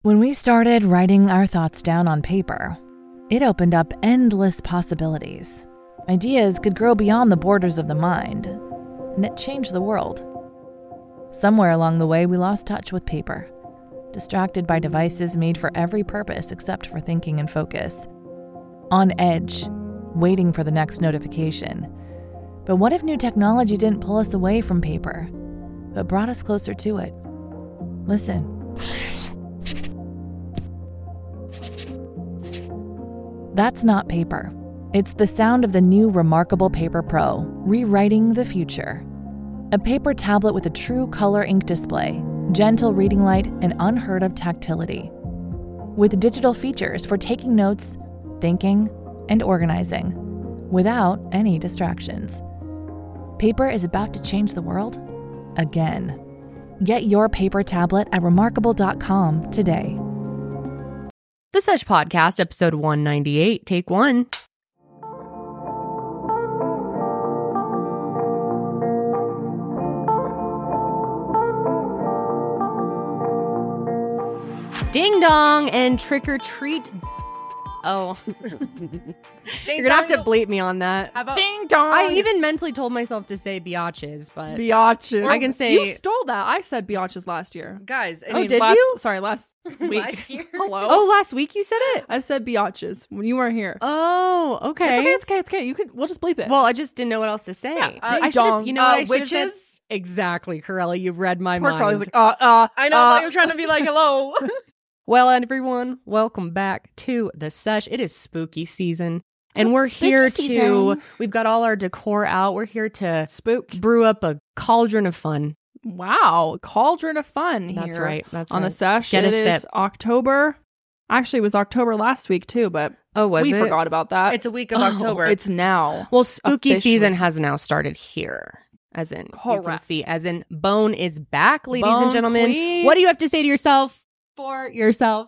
When we started writing our thoughts down on paper, it opened up endless possibilities. Ideas could grow beyond the borders of the mind, and it changed the world. Somewhere along the way, we lost touch with paper, distracted by devices made for every purpose except for thinking and focus. On edge, waiting for the next notification. But what if new technology didn't pull us away from paper, but brought us closer to it? Listen. That's not paper. It's the sound of the new Remarkable Paper Pro, rewriting the future. A paper tablet with a true color ink display, gentle reading light, and unheard of tactility. With digital features for taking notes, thinking, and organizing, without any distractions. Paper is about to change the world again. Get your paper tablet at remarkable.com today. The Sesh Podcast, episode 198, take one. Ding dong and trick or treat. Oh. You're gonna have to bleep me on that. How about Ding dong. I even mentally told myself to say biatches, but biatches. I can say- You stole that. I said biatches last year. guys? I Oh, mean, did last, you? Sorry, last week. last year? Hello. Oh, last week you said it? I said biatches when you weren't here. Oh, okay. It's okay. You can. We'll just bleep it. Well, I just didn't know what else to say. Yeah, I ding should have, dong. you know what I should have said? Witches? Exactly, Corella, you've read my Poor mind. Carly's like, I know you're trying to be like, hello. Well, everyone, welcome back to the Sesh. It is spooky season, and we're here to, we've got all our decor out. We're here to spook. brew up a cauldron of fun. Wow, cauldron of fun That's here right. That's on right. the Sesh. Get It a is sip. October. Actually, it was October last week too, but Oh, was we it? forgot about that. It's a week of Oh, October. It's now. Well, spooky Officially. season has now started here. As in, you can Correct. see, as in, Bone is back, ladies and Bone gentlemen. Queen. What do you have to say to yourself for yourself?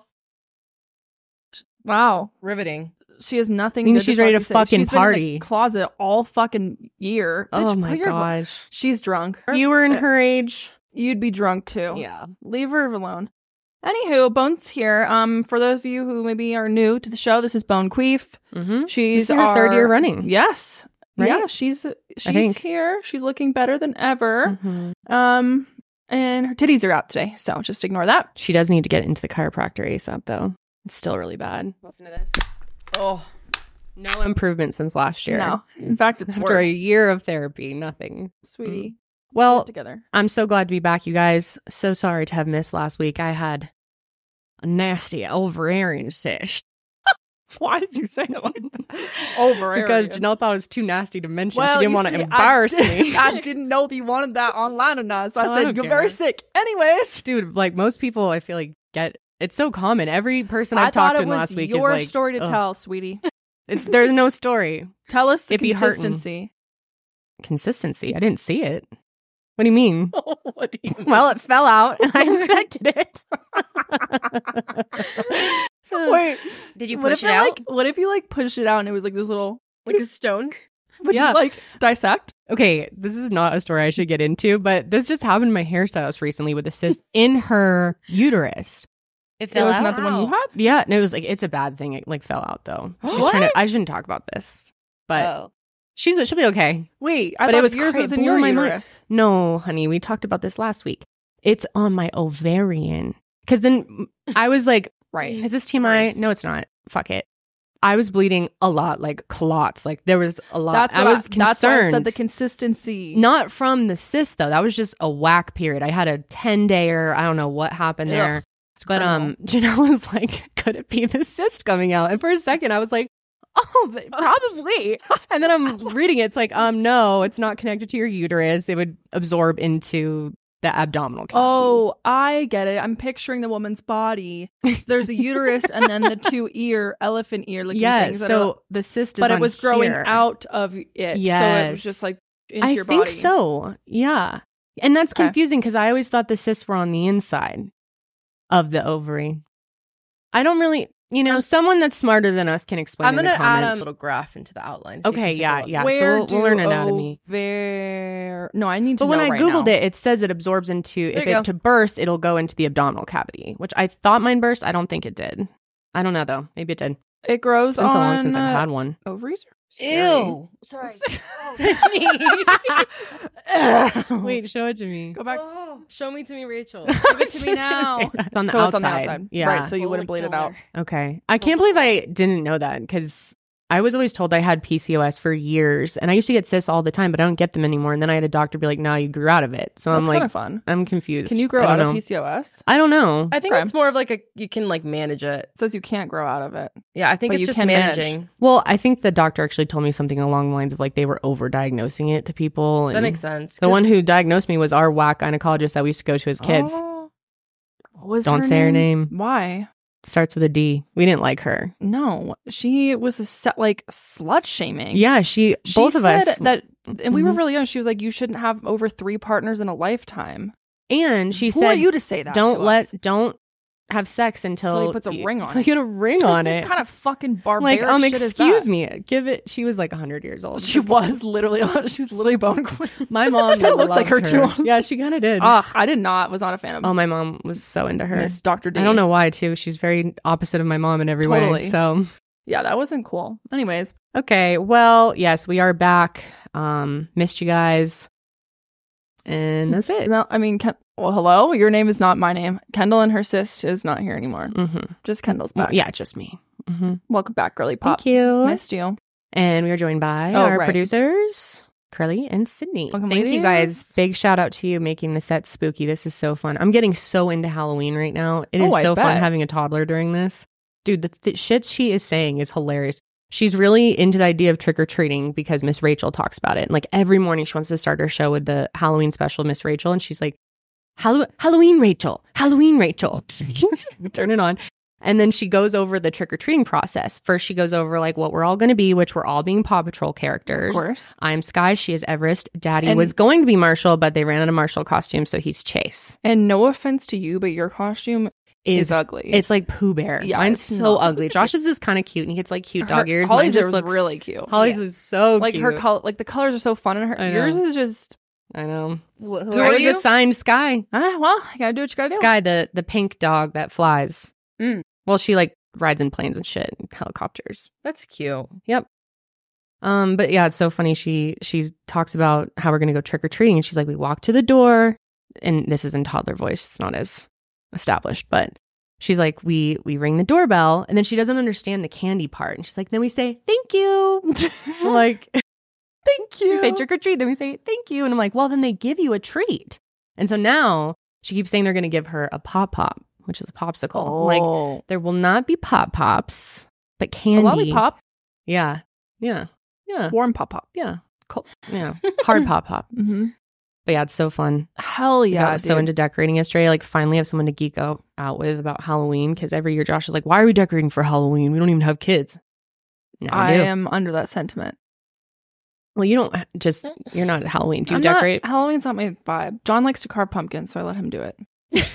Wow. riveting. She has nothing. I mean, good she's ready to say. fucking She's been in party. the closet all fucking year. Oh Bitch, my put your- gosh. She's drunk. You were in her age. You'd be drunk too. Yeah. Leave her alone. Anywho, Bone's here. For those of you who maybe are new to the show, this is Bone Queef. Mm-hmm. She's This is her third year running. Yes. Right? Yeah, she's think. here. She's looking better than ever. Mhm. And her titties are out today, so just ignore that. She does need to get into the chiropractor ASAP, though. It's still really bad. Listen to this. Oh, No improvement since last year. No, in fact, it's After a worse. year of therapy, nothing. Sweetie. Well, Get together. I'm so glad to be back, you guys. So sorry to have missed last week. I had a nasty ovarian cyst. Why did you say it like that? Over Because Janelle thought it was too nasty to mention. Well, she didn't you want to see, embarrass me. I didn't know that you wanted that online or not, so Oh, I I said, don't you're care. very sick. Anyways. Dude, like most people, I feel like it's so common. Every person I I've thought talked it to was last week is your like, story to ugh. tell, sweetie. There's no story. Tell us the It be hurtin'. consistency. Consistency. I didn't see it. What do you mean? What do you Well, it fell out. I inspected it. Wait, did you what push if it out what if you like push it out and it was like this little? like a stone? Would Yeah. you like dissect? Okay, this is not a story I should get into, but this just happened to my hairstylist recently with a cyst in her uterus. It It fell was out. not the one you had. Yeah, no, it was like, it's a bad thing. It like fell out though. She's What? trying to, I shouldn't talk about this, but Oh, she'll be okay. Wait, I But thought it was yours was in blew your my mind. uterus. No, honey, we talked about this last week. It's on my ovarian. Because then I was like, Right. is this TMI? Gross. No, it's not. Fuck it. I was bleeding a lot, like clots. Like there was a lot. That's I what was concerned. That's why I said the consistency. Not from the cyst though. That was just a whack period. I had a 10-dayer. I don't know what happened Ugh, there. it's But criminal. Janelle was like, could it be the cyst coming out? And for a second I was like, oh, but probably. And then I'm reading it. It's like, no, it's not connected to your uterus. It would absorb into the abdominal cavity. Oh, I get it. I'm picturing the woman's body. So there's the uterus and then the two elephant ear looking yeah. things. that So are, the cyst is but it on was growing here. out of it. So it Yes. was just like into I your think body. so. Yeah. And that's Okay. confusing because I always thought the cysts were on the inside of the ovary. I don't really, you know, someone that's smarter than us can explain I'm in gonna the add a comments. little graph into the outline. so you Okay, can take a yeah, look. yeah. Where so we'll learn do anatomy. No, I need to But when know I right Googled now. it says it absorbs into, There if you it go. to burst, it'll go into the abdominal cavity, which I thought mine burst. I don't think it did. I don't know, though. Maybe it did. It grows It's been on so long since I've had one. ovaries. Ew. Sorry. Wait, show it to me. Go back. Show me to me, Rachel. Give it to me now. It's on the So outside. it's on the outside. Yeah. Right, so you wouldn't bleed it out. Okay. I can't believe I didn't know that because I was always told I had PCOS for years and I used to get cysts all the time, but I don't get them anymore. And then I had a doctor be like, no, you grew out of it. So I'm That's like, kind of fun. I'm confused. Can you grow I out don't of know. PCOS? I don't know. I think Okay. it's more of like you can like manage it. It says you can't grow out of it. Yeah, I think But it's you just can manage. managing. Well, I think the doctor actually told me something along the lines of like they were overdiagnosing it to people. That and makes sense. The one 'cause who diagnosed me was our whack gynecologist that we used to go to as kids. Oh. What was Don't say her name. Why? Starts with a D. We didn't like her. No, she was a slut shaming. Yeah, She both of said us. that, and we were Mhm. really young. She was like, "You shouldn't have over 3 partners in a lifetime." And she Who said, are you to say that? don't have sex until he puts a ring on until it. you get a ring on it. What kind of fucking Like, barbaric shit is excuse that? me, give it. She was like 100 years old. She was literally bone queen. My mom Kinda looked loved like her too, honestly. Yeah, she kind of did. I did not. Was not a fan of Oh, my mom was so into her. Miss Dr. D. I don't know why too. She's very opposite of my mom in every way. Totally. So Yeah, that wasn't cool. Anyways, okay, well, yes, we are back. Missed you guys, and that's it. no, I mean, hello. Your name is not my name. Kendall and her sis is not here anymore. Mm-hmm. Just Kendall's back. Yeah, just me. Mm-hmm. Welcome back, girly pop. Thank you. Missed you. And we are joined by Oh, our right. producers, Curly and Sydney. Welcome, Thank you guys. ladies. Big shout out to you making the set spooky. This is so fun. I'm getting so into Halloween right now. It is Oh, I so fun bet. having a toddler during this. Dude, the shit she is saying is hilarious. She's really into the idea of trick-or-treating because Miss Rachel talks about it. And like every morning she wants to start her show with the Halloween special, Miss Rachel. And she's like, Halloween Rachel, Halloween Rachel. Turn it on. And then she goes over the trick-or-treating process. First, she goes over like what we're all going to be, which we're all being Paw Patrol characters. Of course. I'm Sky. She is Everest. Daddy And- was going to be Marshall, but they ran out of Marshall costumes, so he's Chase. And no offense to you, but your costume is ugly. It's like Pooh Bear. Yeah, Mine's it's so not. ugly. Josh's is kind of cute, and he gets like cute dog ears. Mine Holly's just was looks really cute. Holly's is so like cute. her color, like the colors are so fun in her. I know. Yours is just I know. Who I are was you? assigned Sky. well, you gotta do what you gotta do. Sky, the pink dog that flies. Mm. Well, she like rides in planes and shit, and helicopters. That's cute. Yep. But yeah, it's so funny. She talks about how we're gonna go trick or treating, and she's like, we walk to the door, and this is in toddler voice. It's not as established, but she's like, we ring the doorbell, and then she doesn't understand the candy part, and she's like, then we say thank you. I'm like, Thank you. we say trick or treat, then we say thank you, and I'm like, well, then they give you a treat, and so now she keeps saying they're gonna give her a pop, which is a popsicle. I'm like, Oh, there will not be pops, but candy. a lollipop, Yeah. warm pop. Yeah. Cool. Yeah. Hard pop. Mm-hmm. But yeah, it's so fun. Hell I yeah! got so into decorating yesterday. I like finally have someone to geek out with about Halloween because every year Josh is like, why are we decorating for Halloween? We don't even have kids. Now I we do. am under that sentiment. Well, you don't just, you're not at Halloween. Do you I'm not- decorate? Halloween's not my vibe. John likes to carve pumpkins, so I let him do it.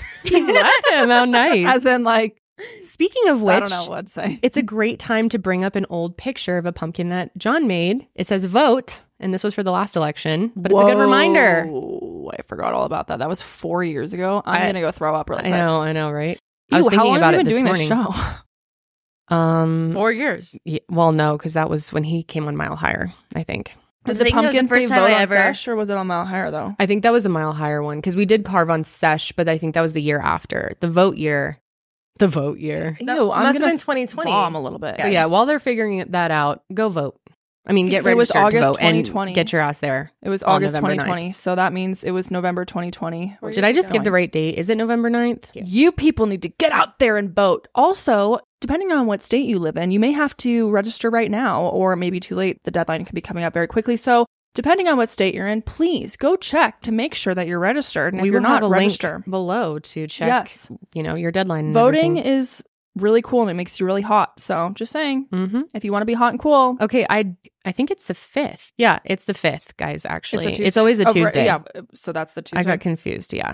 How nice. As in, like, Speaking of which, I don't know what to say. it's a great time to bring up an old picture of a pumpkin that John made. It says vote, and this was for the last election, but it's a good reminder. Whoa, I forgot all about that. That was 4 years ago. I'm I- gonna go throw up really quick. I know, right? Ew, I was how thinking long about have it you been this doing morning. this show? 4 years. Well, no, because that was when he came on Mile Higher, I think. Did I the think that was pumpkin the first say time vote I on ever- Sesh, or was it on Mile Higher though? I think that was a Mile Higher one because we did carve on Sesh, but I think that was the year after. The vote year. Ew, That I'm must have gonna been 2020. bomb a little bit. So yeah, while they're figuring that out, go vote. I mean, get It was registered to August vote 2020. and get your ass there. It was on August November 2020, so that means it was November 2020. Did I just give the right date? Is it November 9th? You people need to get out there and vote. Also, depending on what state you live in, you may have to register right now, or it may be too late. The deadline could be coming up very quickly. So, depending on what state you're in, please go check to make sure that you're registered. And We if you're will not, have a register. link below to check, Yes. your deadline. And Voting is really cool and it makes you really hot. So, just saying, Mm-hmm. if you want to be hot and cool, Okay, I think it's the 5th. Yeah, it's the 5th, guys, actually. Tuesday. It's always a Oh, right, Tuesday. yeah, so that's the Tuesday. I got confused, yeah.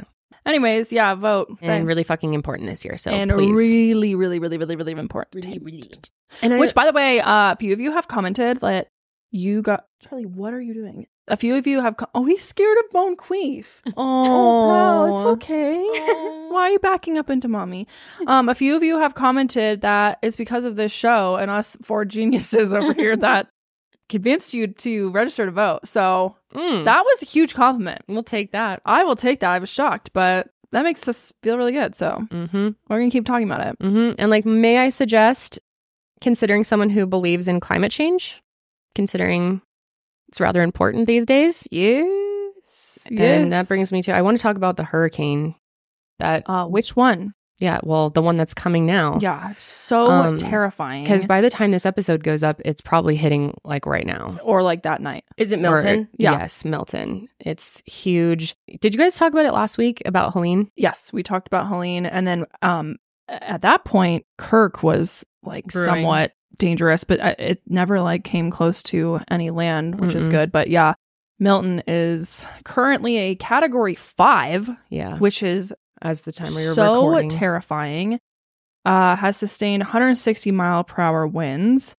Anyways, yeah, vote. and Same. really fucking important this year. So and please. really, really, really, really, really important. And Which, by the way, a few of you have commented that you got Charlie. What are you doing? A few of you have. He's scared of Bone Queef. Oh, it's okay. Why are you backing up into mommy? A few of you have commented that it's because of this show and us four geniuses over here that convinced you to register to vote. So that was a huge compliment. We'll take that. I will take that. I was shocked, but that makes us feel really good. So we're gonna keep talking about it. And like, may I suggest considering someone who believes in climate change, considering it's rather important these days? Yes. And that brings me to, I want to talk about the hurricane that, which one? yeah, well, the one that's coming now. Yeah, so terrifying. Because by the time this episode goes up, it's probably hitting like right now. Or like that night. Is it Milton? Yeah. Yes, Milton. It's huge. Did you guys talk about it last week about Helene? Yes, we talked about Helene, and then at that point, Kirk was like Brewing. somewhat dangerous, but it never like came close to any land, which is good. But yeah, Milton is currently a Category 5, Yeah. which is As the time we were so recording. terrifying. Has sustained 160 mile per hour winds.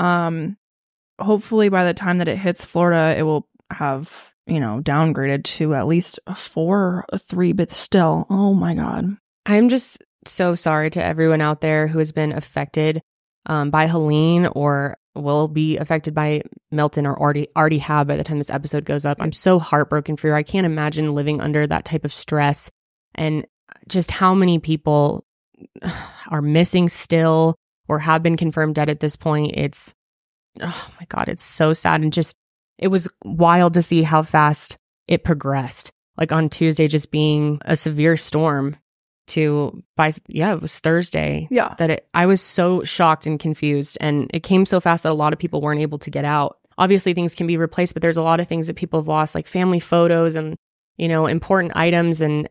Hopefully by the time that it hits Florida, it will have, downgraded to at least a 4 or a 3, but still, oh my God. I'm just so sorry to everyone out there who has been affected by Helene or will be affected by Milton or already have by the time this episode goes up. I'm so heartbroken for you. I can't imagine living under that type of stress and just how many people are missing still or have been confirmed dead at this point. It's, oh my God, it's so sad. And just, it was wild to see how fast it progressed. Like on Tuesday, just being a severe storm to it was Thursday. Yeah. I was so shocked and confused, and it came so fast that a lot of people weren't able to get out. Obviously things can be replaced, but there's a lot of things that people have lost, like family photos and, important items and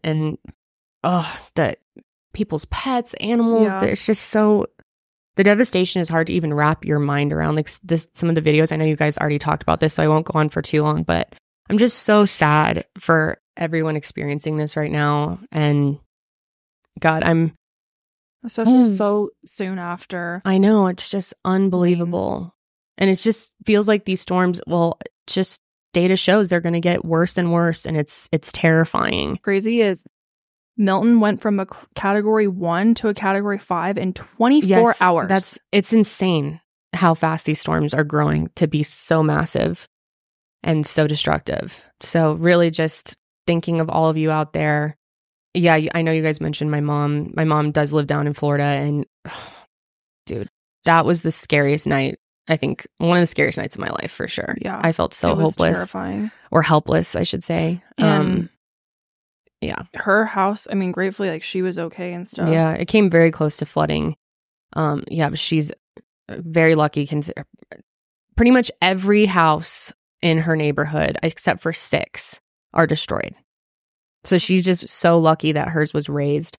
that people's pets, animals. Yeah. It's just so, the devastation is hard to even wrap your mind around. Like some of the videos, I know you guys already talked about this, so I won't go on for too long, but I'm just so sad for everyone experiencing this right now. And God, Especially so soon after. I know, it's just unbelievable. And it just feels like these storms, just data shows they're going to get worse and worse, and it's terrifying. Crazy is Milton went from a Category 1 to a Category 5 in 24 hours. It's insane how fast these storms are growing to be so massive and so destructive. So really just thinking of all of you out there. Yeah, I know you guys mentioned my mom. My mom does live down in Florida, and dude, that was the scariest night. I think one of the scariest nights of my life for sure. Yeah. I felt so it was hopeless. Terrifying. Or helpless, I should say. And yeah. her house, gratefully, like, she was okay and stuff. Yeah, it came very close to flooding. But she's very lucky. Pretty much every house in her neighborhood, except for 6, are destroyed. So she's just so lucky that hers was raised.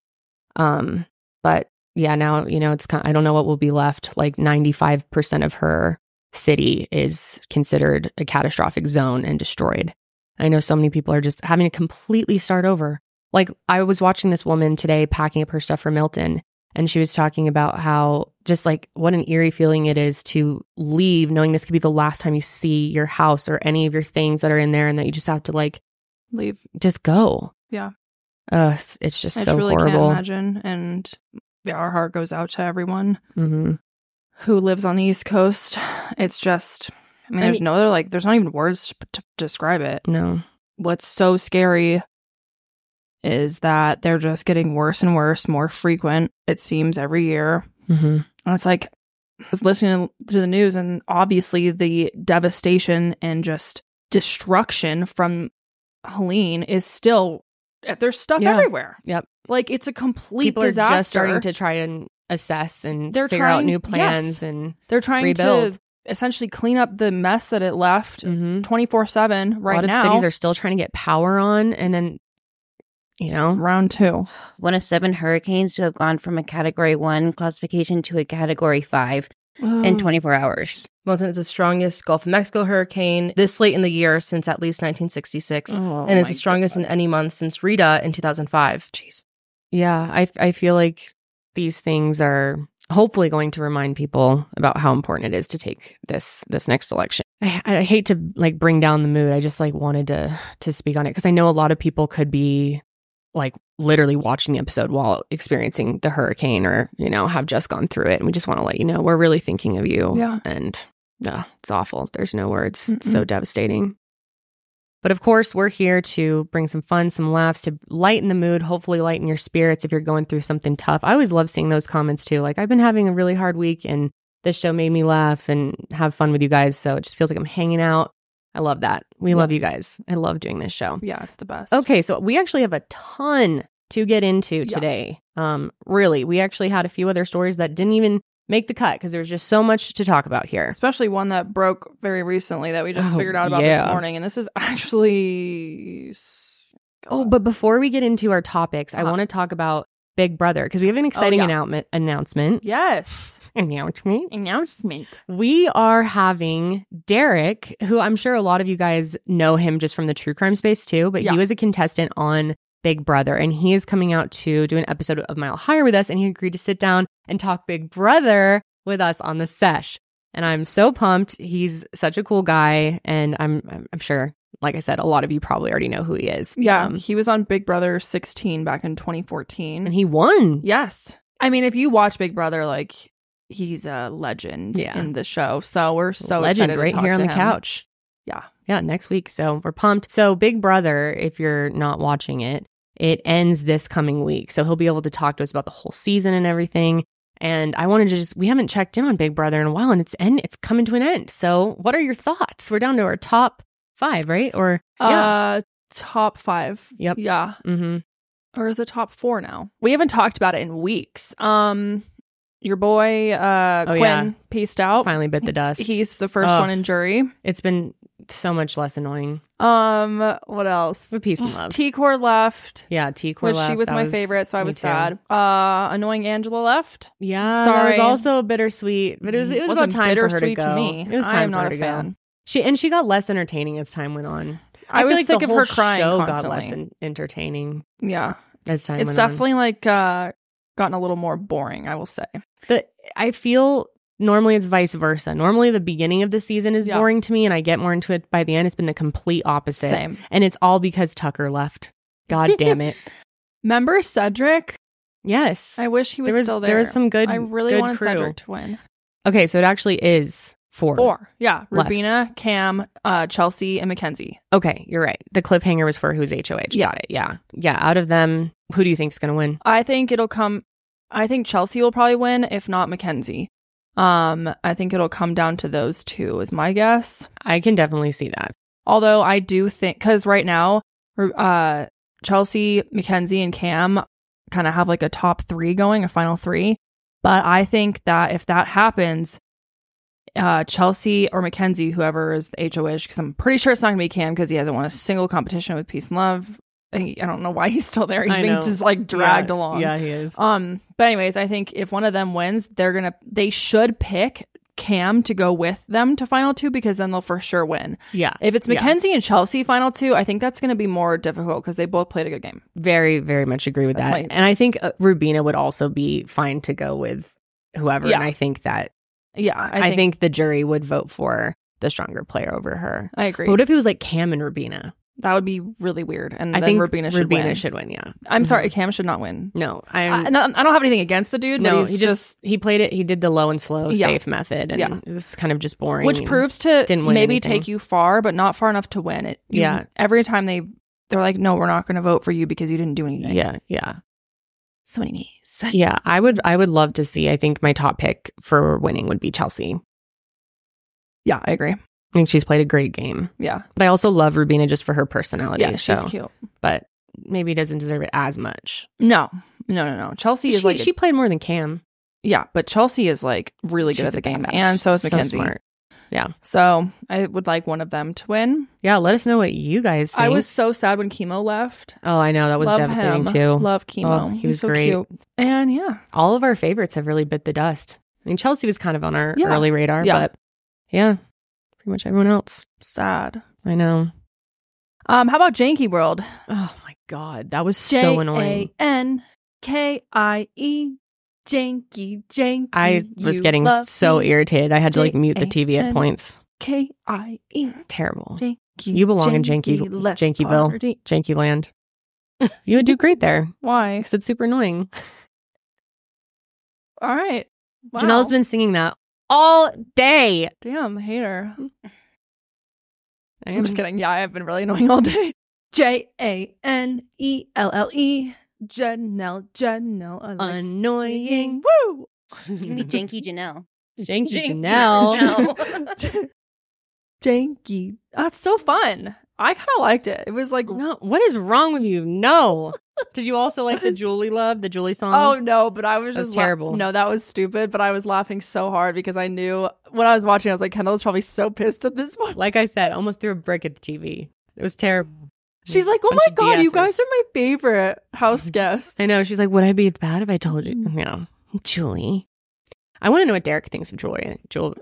But yeah, now, it's kind of, I don't know what will be left. Like 95% of her city is considered a catastrophic zone and destroyed. I know so many people are just having to completely start over. Like, I was watching this woman today packing up her stuff for Milton, and she was talking about how just like what an eerie feeling it is to leave knowing this could be the last time you see your house or any of your things that are in there, and that you just have to like Leave. just go. Yeah. It's just I so truly horrible. can't imagine. And yeah, our heart goes out to everyone Mm-hmm. who lives on the East Coast. It's just, there's no other, there's not even words to describe it. No. What's so scary is that they're just getting worse and worse, more frequent, it seems, every year. Mm-hmm. And it's like, I was listening to the news, and obviously the devastation and just destruction from Helene is still, there's stuff everywhere. Yep. Like, it's a complete People disaster. are just starting to try and assess and They're figure out trying- new plans yes. and They're trying rebuild. to essentially clean up the mess that it left 24/7 right a lot now. of cities are still trying to get power on, and then round 2. One of 7 hurricanes to have gone from a Category 1 classification to a Category 5. in 24 hours. Milton is the strongest Gulf of Mexico hurricane this late in the year since at least 1966, and it's the strongest in any month since Rita in 2005. Jeez. Yeah, I feel like these things are hopefully going to remind people about how important it is to take this next election. I hate to like bring down the mood. I just like wanted to speak on it because I know a lot of people could be like literally watching the episode while experiencing the hurricane or, you know, have just gone through it. And we just want to let you know we're really thinking of you. Yeah. And it's awful. There's no words. It's so devastating. But of course, we're here to bring some fun, some laughs, to lighten the mood, hopefully lighten your spirits if you're going through something tough. I always love seeing those comments too. Like, I've been having a really hard week and this show made me laugh and have fun with you guys. So it just feels like I'm hanging out. I love that. We love you guys. I love doing this show. Yeah, it's the best. Okay, so we actually have a ton to get into today. Really, we actually had a few other stories that didn't even make the cut because there's just so much to talk about here. Especially one that broke very recently that we just figured out about this morning. And this is actually... Oh, but before we get into our topics, I want to talk about Big Brother because we have an exciting announcement. Yes. Announcement. We are having Derek, who I'm sure a lot of you guys know him just from the true crime space too, but he was a contestant on Big Brother, and he is coming out to do an episode of Mile Higher with us, and he agreed to sit down and talk Big Brother with us on the sesh. And I'm so pumped. He's such a cool guy, and I'm sure, like I said, a lot of you probably already know who he is. Yeah, he was on Big Brother 16 back in 2014. And he won. Yes. I mean, if you watch Big Brother, like, he's a legend in the show. So we're so legend excited right to talk here on to the him. couch. Yeah, next week. So we're pumped. So Big Brother, if you're not watching it, it ends this coming week. So he'll be able to talk to us about the whole season and everything. And I wanted to we haven't checked in on Big Brother in a while, and it's coming to an end. So what are your thoughts? We're down to our top 5, right? Or top 5. Yep. Yeah. Mm-hmm. Or is it top 4 now? We haven't talked about it in weeks. Your boy Quinn pieced out. Finally bit the dust. He's the first one in jury. It's been so much less annoying. What else? With peace and love. T-Core left. Yeah, T-Core left. She was my favorite, so I was sad. Annoying Angela left. Yeah, sorry. That was also bittersweet, but it was about time for her to go. To me. It was time I am for not her to a fan. She got less entertaining as time went on. I was feel like sick the of whole her crying show constantly. got less entertaining. Yeah, as time it's went on. definitely like gotten a little more boring, I will say. But I feel normally it's vice versa. Normally the beginning of the season is boring to me and I get more into it by the end. It's been the complete opposite. Same. And it's all because Tucker left. God damn it. Remember Cedric? Yes. I wish he was still there. There was some good I really good wanted crew. Cedric to win. Okay, so it actually is 4. 4. Yeah. left. Rubina, Cam, Chelsea, and Mackenzie. Okay, you're right. The cliffhanger was for who's HOH. Yeah. Got it. Yeah. Yeah. Out of them, who do you think is going to win? I think Chelsea will probably win, if not Mackenzie. I think it'll come down to those two, is my guess. I can definitely see that. Although I do think, because right now, Chelsea, Mackenzie, and Cam kind of have like a top 3 going, a final 3. But I think that if that happens, Chelsea or Mackenzie, whoever is the HOH, because I'm pretty sure it's not going to be Cam because he hasn't won a single competition with Peace and Love. I don't know why he's still there. He's being just like dragged along. Yeah, he is. But anyways, I think if one of them wins, they should pick Cam to go with them to final 2 because then they'll for sure win. Yeah. If it's Mackenzie and Chelsea final 2, I think that's going to be more difficult because they both played a good game. Very, very much agree with that. And I think Rubina would also be fine to go with whoever. Yeah. And I think that I think the jury would vote for the stronger player over her. I agree. But what if it was like Cam and Rubina? That would be really weird. And I then think Rubina should win. Yeah. I'm sorry, Cam should not win. No, I don't have anything against the dude. No, but he played it. He did the low and slow safe method, and it was kind of just boring. Which proves to didn't win maybe anything. take you far, but not far enough to win. Every time they're like, no, we're not going to vote for you because you didn't do anything. Yeah. So anyways, yeah, I would love to see. I think my top pick for winning would be Chelsea. Yeah, I agree. I think she's played a great game. Yeah. But I also love Rubina just for her personality. Yeah, she's cute. But maybe doesn't deserve it as much. No. Chelsea is she played more than Cam. Yeah, but Chelsea is like really good at the game. And so is Mackenzie. So smart. Yeah. So I would like one of them to win. Yeah, let us know what you guys think. I was so sad when Chemo left. Oh, I know. That was devastating too. Love Chemo. Oh, he was so great. cute. And yeah. All of our favorites have really bit the dust. I mean, Chelsea was kind of on our Yeah. early radar, Yeah. but yeah, pretty much everyone else. Sad. I know. How about Janky World? Oh my God. That was so annoying. Jankie. Janky. I was getting so irritated. I had to like mute the TV at points. Kie. Terrible. Janky. You belong in Jankyville. Janky Land. You would do great there Why? because it's super annoying. All right. Wow. Janelle's been singing that all day. Damn, hater. I I'm just kidding. Yeah, I've been really annoying all day. Janelle. Janelle. Annoying. Woo! You can be Janky Janelle. Janky Janelle. Janky. That's so fun. I kind of liked it. It was like, No, what is wrong with you? No. Did you also like the Julie song? oh no, but I was That was just terrible. No, that was stupid. But I was laughing so hard because I knew when I was watching, I was like, Kendall was probably so pissed at this point. Like I said, almost threw a brick at the TV. It was terrible. She's like, oh Bunch my of God, you DSers. guys are my favorite house guests. I know. She's like, would I be bad if I told you? No, Julie. I want to know what Derek thinks of jewelry. Jewelry.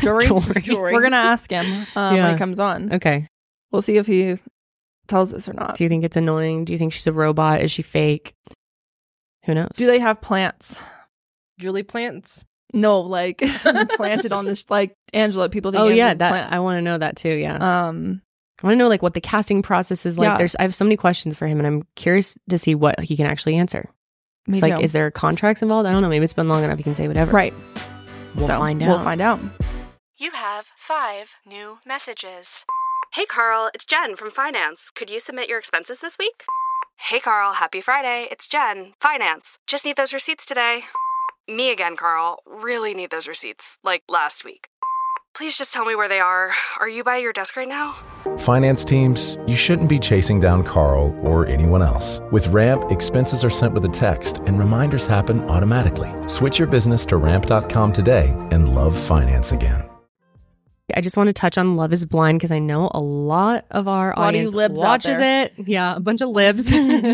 We're going to ask him when Yeah. he comes on. Okay. We'll see if he tells us or not. Do you think it's annoying? Do you think she's a robot? Is she fake? Who knows? Do they have plants? Julie Plants. No, like planted on this, like Angela. People think Oh yeah, Angela's that plant. I want to know that too. Yeah, Um, I want to know like what the casting process is like. Yeah. I have so many questions for him, and I'm curious to see what he can actually answer. me It's like, too. is there contracts involved? I don't know. Maybe it's been long enough. He can say whatever. Right. We'll So, find out. We'll find out. You have 5 new messages. Hey Carl, it's Jen from Finance. Could you submit your expenses this week? Hey Carl, happy Friday. It's Jen, Finance. Just need those receipts today. Me again, Carl. Really need those receipts, like last week. Please just tell me where they are. Are you by your desk right now? Finance teams, you shouldn't be chasing down Carl or anyone else. With Ramp, expenses are sent with a text and reminders happen automatically. Switch your business to ramp.com today and love finance again. I just want to touch on Love is Blind because I know a lot of our lot of you audience libs out watches there. it. Yeah, a bunch of libs.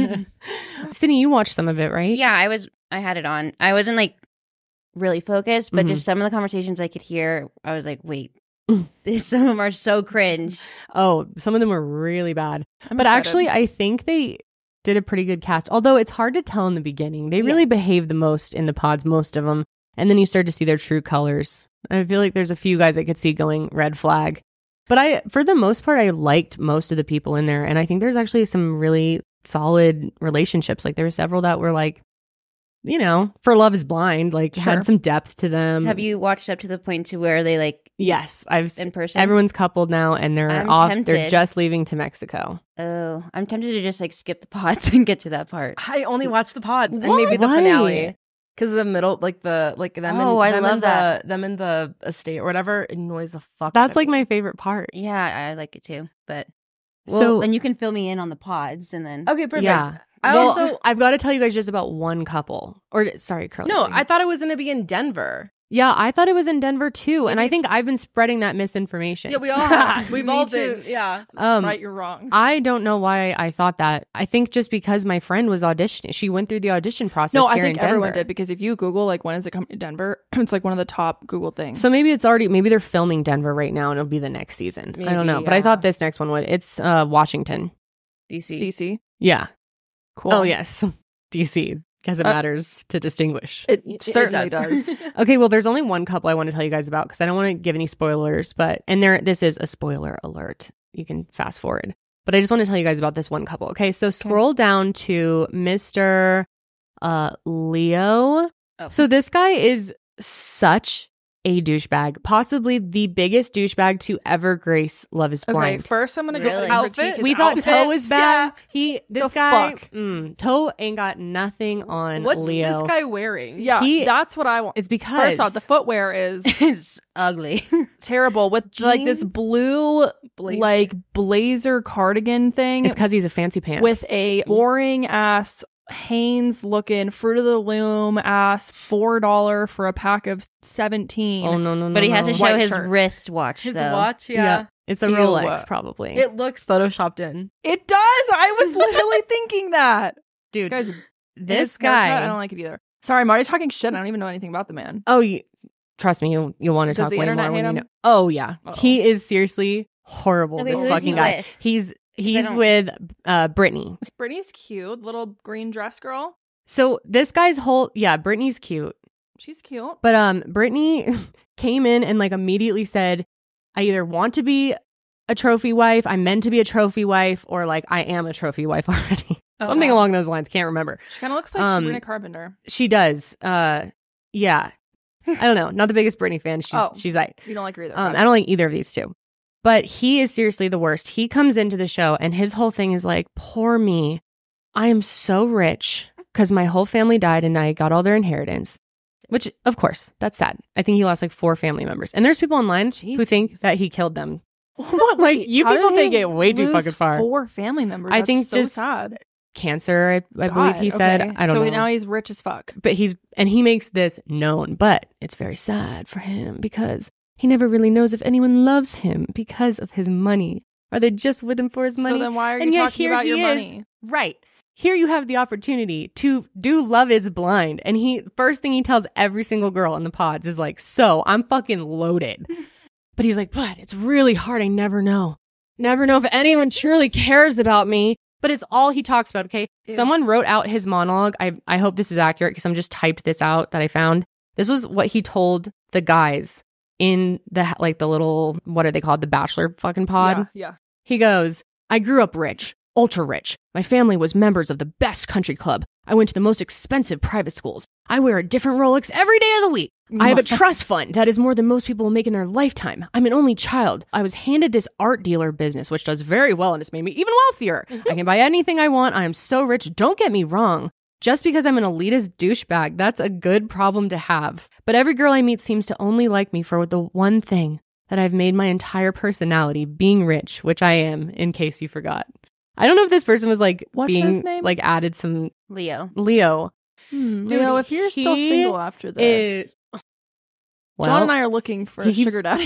Sydney, you watched some of it, right? Yeah, I had it on. I wasn't like really focused, but just some of the conversations I could hear, I was like, wait, some of them are so cringe. Oh, some of them were really bad. I'm But excited. actually, I think they did a pretty good cast. Although it's hard to tell in the beginning. They really behave the most in the pods, most of them. And then you start to see their true colors. I feel like there's a few guys I could see going red flag. But for the most part, I liked most of the people in there. And I think there's actually some really solid relationships. Like there were several that were like, you know, for Love is Blind, like Sure. had some depth to them. Have you watched up to the point to where they like Yes. I've in person? Everyone's coupled now and they're I'm off. They're tempted. just leaving to Mexico. Oh, I'm tempted to just like skip the pods and get to that part. I only watched the pods and What? maybe the Why? finale because the middle, like them. Oh, I love that. Them in the estate or whatever annoys the fuck. That's out like of me. my favorite part. Yeah, I like it too. But well, So- then you can fill me in on the pods and then Okay, perfect. Yeah. I Well, also I've got to tell you guys just about one couple. Or sorry, Curly. no. I thought it was going to be in Denver. Yeah, I thought it was in Denver too, and I Maybe- think I've been spreading that misinformation. Yeah, we all have. We've Me all too. been. Yeah. right, you're wrong. I don't know why I thought that. I think just because my friend was auditioning, she went through the audition process. No, I here think in Denver. everyone did because if you Google like when is it coming to Denver, it's like one of the top Google things. So maybe they're filming Denver right now, and it'll be the next season. I don't know, Maybe, but I yeah. thought this next one would. It's Washington. DC. DC, Yeah. cool. Oh yes, DC, because it matters to distinguish. It certainly does. does. Okay, well, there's only one couple I want to tell you guys about because I don't want to give any spoilers, this is a spoiler alert. You can fast forward. But I just want to tell you guys about this one couple. Okay, so scroll down to Mr. Leo. Oh. So this guy is such a douchebag, possibly the biggest douchebag to ever grace Love is Okay, Blind. first I'm gonna Really? go Outfit? We thought Toe was bad. This The guy, fuck? Toe ain't got nothing on What's Leo. this guy wearing? Yeah, that's what I want. It's because First off, the footwear is it's ugly. terrible with like this blue like blazer cardigan thing it's because he's a fancy pants with a boring ass Hanes looking Fruit of the Loom ass $4 for a pack of 17. Oh no! But he has to show White his shirt. wristwatch. His though. watch, yeah. It's a Ew. Rolex, probably. It looks photoshopped in. It does. I was literally thinking that. Dude, This guy's this his haircut, guy. I don't like it either. Sorry, I'm already talking shit. I don't even know anything about the man. Oh, trust me, you'll want to Does talk the way internet more hate when you him? know. Oh yeah, Uh-oh. he is seriously horrible. Okay, this who's fucking he guy. with? He's don't- with Brittany. Brittany's cute, little green dress girl. So this guy's whole Brittany's cute, She's cute. but Brittany came in and like immediately said, I either want to be a trophy wife, I'm meant to be a trophy wife, or like I am a trophy wife already. Something along those lines. Can't remember. She kind of looks like Sabrina Carpenter. She does. Yeah. I don't know. Not the biggest Britney fan. She's right. You don't like her either. I don't like either of these two. But he is seriously the worst. He comes into the show and his whole thing is like, poor me. I am so rich because my whole family died and I got all their inheritance. Which, of course, that's sad. I think he lost like 4 family members. And there's people online who think that he killed them. Like, you people take it way too fucking far. 4 family members. I That's think so just sad. Cancer, I believe he said. Okay. I don't know. So now he's rich as fuck. But he makes this known, but it's very sad for him because he never really knows if anyone loves him because of his money. Are they just with him for his money? So then why are And you yet talking here about he your is. money? Right. Here you have the opportunity to do Love is Blind. And first thing he tells every single girl in the pods is like, so I'm fucking loaded. But he's like, but it's really hard. I never know. Never know if anyone truly cares about me. But it's all he talks about, okay? Ew. Someone wrote out his monologue. I hope this is accurate because I'm just typed this out that I found. This was what he told the guys in the little, what are they called? The Bachelor fucking pod. Yeah. He goes, I grew up rich, ultra rich. My family was members of the best country club. I went to the most expensive private schools. I wear a different Rolex every day of the week. I have a trust fund that is more than most people will make in their lifetime. I'm an only child. I was handed this art dealer business, which does very well and it's made me even wealthier. I can buy anything I want. I am so rich. Don't get me wrong. Just because I'm an elitist douchebag, that's a good problem to have. But every girl I meet seems to only like me for the one thing that I've made my entire personality, being rich, which I am, in case you forgot. I don't know if this person was like What's being his name? like added some Leo. Leo. Dude, if you're still he single after this, John and I are looking for a sugar daddy.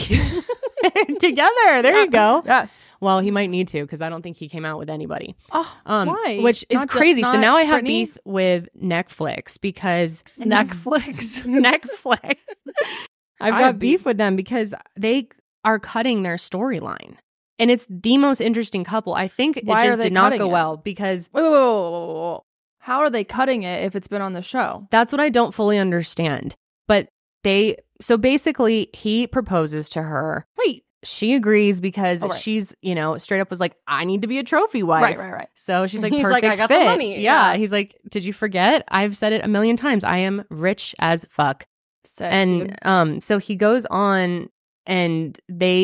together. There you go. Yes. Well, he might need to because I don't think he came out with anybody. Oh, why? Which is Not crazy. So not now I have Brittany? beef with Netflix because Netflix. Netflix. I've I got have beef with them because they are cutting their storyline. And it's the most interesting couple. I think Why it are just they did not cutting go it? well because Wait. How are they cutting it if it's been on the show? that's what I don't fully understand. But so basically he proposes to her. Wait. She agrees because Oh, right. she's, straight up was like, I need to be a trophy wife. Right. So she's like, He's perfect like, I got the fit. money. Yeah. Yeah. He's like, did you forget? I've said it a million times. I am rich as fuck. Sick, And dude. so he goes on and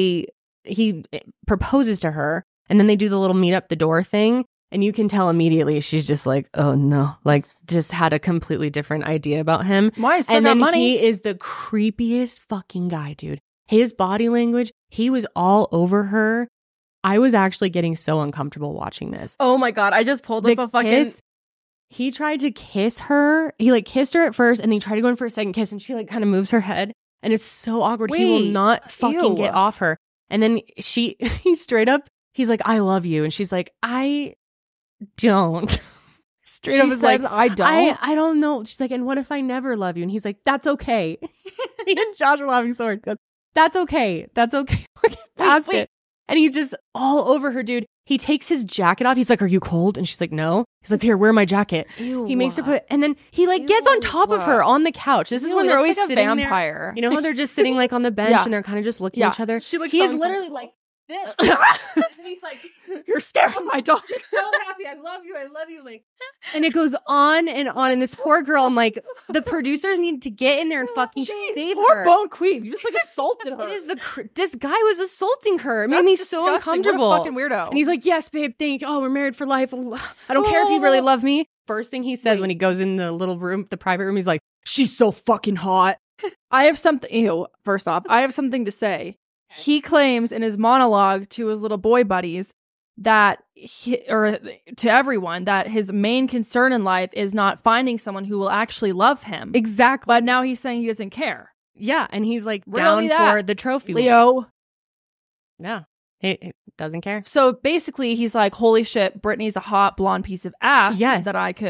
he proposes to her and then they do the little meet up the door thing. And you can tell immediately she's just like, oh no, like just had a completely different idea about him. Why? Still And got then money. he is the creepiest fucking guy, dude. His body language, he was all over her. I was actually getting so uncomfortable watching this. Oh my god! I just pulled The up a fucking. kiss, he tried to kiss her. He like kissed her at first and then he tried to go in for a second kiss and she like kind of moves her head. And it's so awkward. He will Wait, not fucking ew. get off her. And then he straight up, he's like, I love you. And she's like, I don't. Straight She up is said, like, I don't. I don't know. She's like, and what if I never love you? And he's like, that's okay. Me and Josh are laughing so hard. He goes, that's okay. That's okay. Look past wait. it. And he's just all over her, dude. He takes his jacket off. He's like, are you cold? And she's like, no. He's like, here, wear my jacket. He makes her put, and then he like gets on top of her on the couch. This is when they're always like a sitting vampire. there. You know how they're just sitting like on the bench Yeah. and they're kind of just looking Yeah. at each other. She looks He so is uncomfortable. literally like this. And he's like, You're scaring my dog. just so happy. I love you. I love you. Like, and it goes on and on. And this poor girl, I'm like, the producers need to get in there and fucking save Poor her. Bone Queen. You just like assaulted her. It is this guy was assaulting her. It made That's me disgusting. so uncomfortable. What a fucking weirdo. And he's like, yes, babe, thank you. Oh, we're married for life. I don't care if you really love me. First thing he says when he goes in the little room, the private room, he's like, she's so fucking hot. I have something. Ew. First off, I have something to say. He claims in his monologue to his little boy buddies that or to everyone that his main concern in life is not finding someone who will actually love him. Exactly. But now he's saying he doesn't care. Yeah. And he's like Really down that? for the trophy. Leo. Yeah. He doesn't care. So basically, he's like, holy shit, Brittany's a hot blonde piece of ass Yes. that I could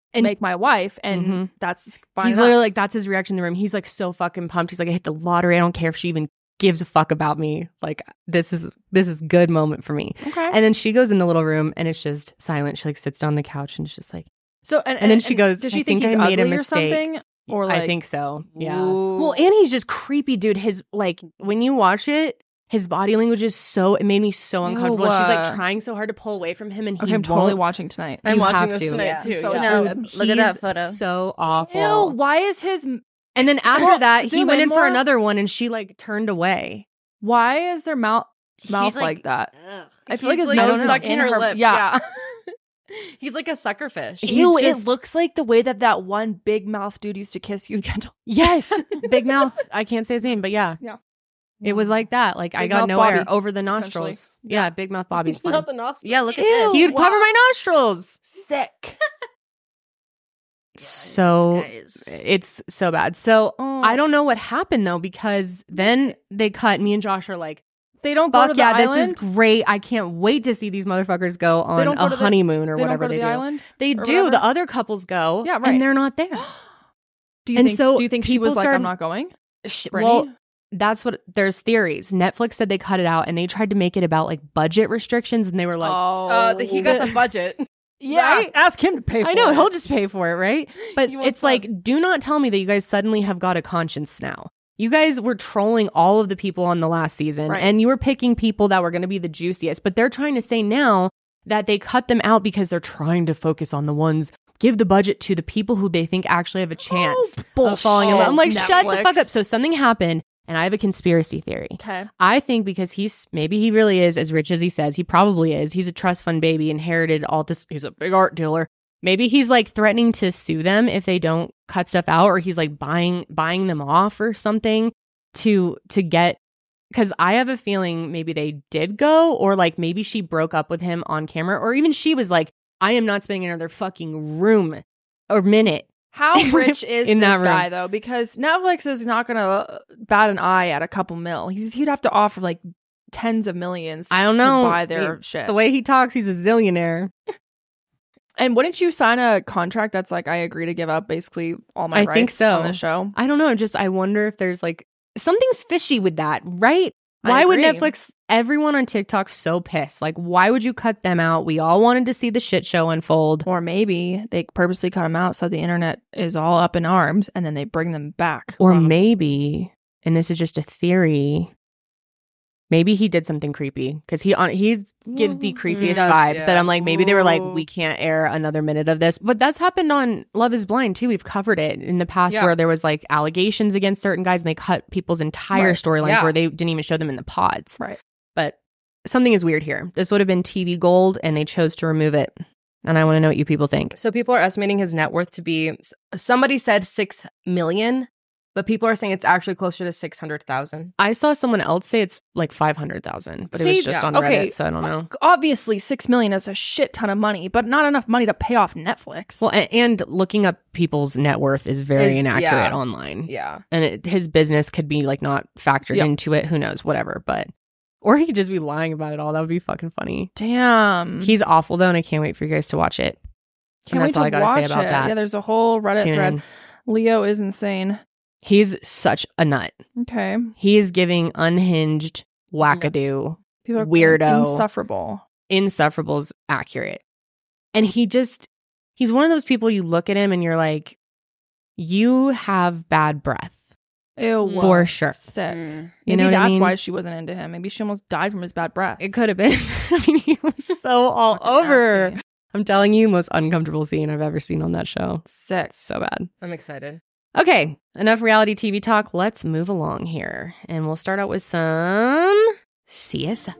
make my wife, and that's fine. He's enough. literally like, that's his reaction in the room. He's like so fucking pumped. He's like, I hit the lottery. I don't care if she even gives a fuck about me. Like, this is good moment for me. Okay. And then she goes in the little room and it's just silent. She like sits down on the couch and it's just like, So and then she goes, does she I think think he's I made a ugly or mistake. something? Or like, I think so. Yeah. Ooh. Well, and he's just creepy, dude. His like when you watch it, his body language is so, it made me so uncomfortable. Ew. She's like trying so hard to pull away from him and he okay, I'm totally won't. watching tonight. I'm You watching have this to. tonight Yeah. too. So yeah. No, look at that He's photo. So awful. Ew, why is his? And then after Well, that, he zoom went in in for more. another one and she like turned away. Why is their mouth She's like that? Ugh. I feel like his He's, nose is sucking in her her lip. Yeah. He's like a sucker fish. He's Ew, just- it looks like the way that one big mouth dude used to kiss you, Kendall. Yes. Big mouth. I can't say his name, but yeah. Yeah. It was like that. Like I Big got mouth no air Bobby, over the nostrils. essentially. Yeah, big mouth Bobby's fine. Not the nostrils. Yeah, look at Ew. this. He would Wow. cover my nostrils. Sick. So Guys. it's so bad. So Oh. I don't know what happened though, because then they cut. Me and Josh are like, They don't go fuck to the yeah, island. this is great. I can't wait to see these motherfuckers go on don't a go to the- honeymoon or They don't whatever go to they the do. island. They or do. whatever? The other couples go. Yeah, right. And they're not there. Do you And think? so do you think she people was like, started- I'm not going? Brittany? Well, that's what there's theories. Netflix said they cut it out and they tried to make it about like budget restrictions and they were like, He got the budget. yeah. right? Ask him to pay. For I know, it. he'll just pay for it, right? But He wants it's like, do not tell me that you guys suddenly have got a conscience now. You guys were trolling all of the people on the last season Right. and you were picking people that were going to be the juiciest. But they're trying to say now that they cut them out because they're trying to focus on the ones, give the budget to the people who they think actually have a chance of falling in love. I'm like, shut the fuck up. So something happened and I have a conspiracy theory. Okay. I think because maybe he really is as rich as he says. He probably is. He's a trust fund baby, inherited all this. He's a big art dealer. Maybe he's like threatening to sue them if they don't cut stuff out, or he's like buying them off or something to get. Because I have a feeling maybe they did go, or like maybe she broke up with him on camera, or even she was like, I am not spending another fucking room or minute. How rich is In this that room. guy though? Because Netflix is not going to bat an eye at a couple mil. He'd have to offer like tens of millions. I don't know. to buy their shit. The way he talks, he's a zillionaire. And wouldn't you sign a contract that's like, I agree to give up basically all my I rights think so. on the show? I don't know. I wonder if there's like something's fishy with that, right? I Why would agree. Netflix, everyone on TikTok so pissed? Like, why would you cut them out? We all wanted to see the shit show unfold. Or maybe they purposely cut them out so the internet is all up in arms and then they bring them back. Or Wrong. maybe, and this is just a theory, maybe he did something creepy because he gives the creepiest does, vibes yeah. that I'm like, maybe they were like, Ooh. we can't air another minute of this. But that's happened on Love is Blind too. We've covered it in the past Yeah. where there was like allegations against certain guys and they cut people's entire Right. storylines Yeah. where they didn't even show them in the pods. Right. But something is weird here. This would have been TV gold and they chose to remove it. And I want to know what you people think. So people are estimating his net worth to be, somebody said 6 million, but people are saying it's actually closer to 600,000. I saw someone else say it's like 500,000, but it See, was just yeah, on okay. Reddit, so I don't know. Obviously, 6 million is a shit ton of money, but not enough money to pay off Netflix. Well, and looking up people's net worth is very Is- inaccurate yeah. online. Yeah. And his business could be like not factored Yep. into it. Who knows? Whatever. But, or he could just be lying about it all. That would be fucking funny. Damn. He's awful though, and I can't wait for you guys to watch it. Can't and that's wait all I to gotta say watch about it. that. Yeah, there's a whole Reddit Tune thread. in. Leo is insane. He's such a nut. Okay. He is giving unhinged wackadoo. People are Weirdo. insufferable. Insufferable's accurate. And he's one of those people you look at him and you're like, you have bad breath. Ew. For sure. Sick. Mm. You Maybe know what I that's mean? why she wasn't into him. Maybe she almost died from his bad breath. It could have been. I mean, he was so all Fucking over. nasty. I'm telling you, most uncomfortable scene I've ever seen on that show. Sick. So bad. I'm excited. Okay, enough reality TV talk. Let's move along here. And we'll start out with some CSI.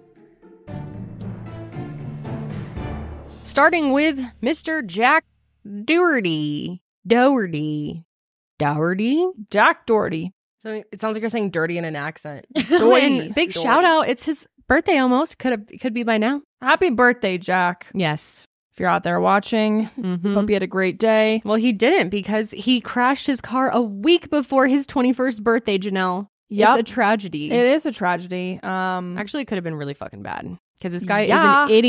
Starting with Mr. Jack Doherty. Doherty. Jack Doherty. So it sounds like you're saying dirty in an accent. And big shout out. It's his birthday almost. Could be by now. Happy birthday, Jack. Yes. If you're out there watching, Mhm. hope you had a great day. Well, he didn't because he crashed his car a week before his 21st birthday, Janelle. Yep. It's a tragedy. It is a tragedy. Actually, it could have been really fucking bad because this guy Yeah. is an idiot.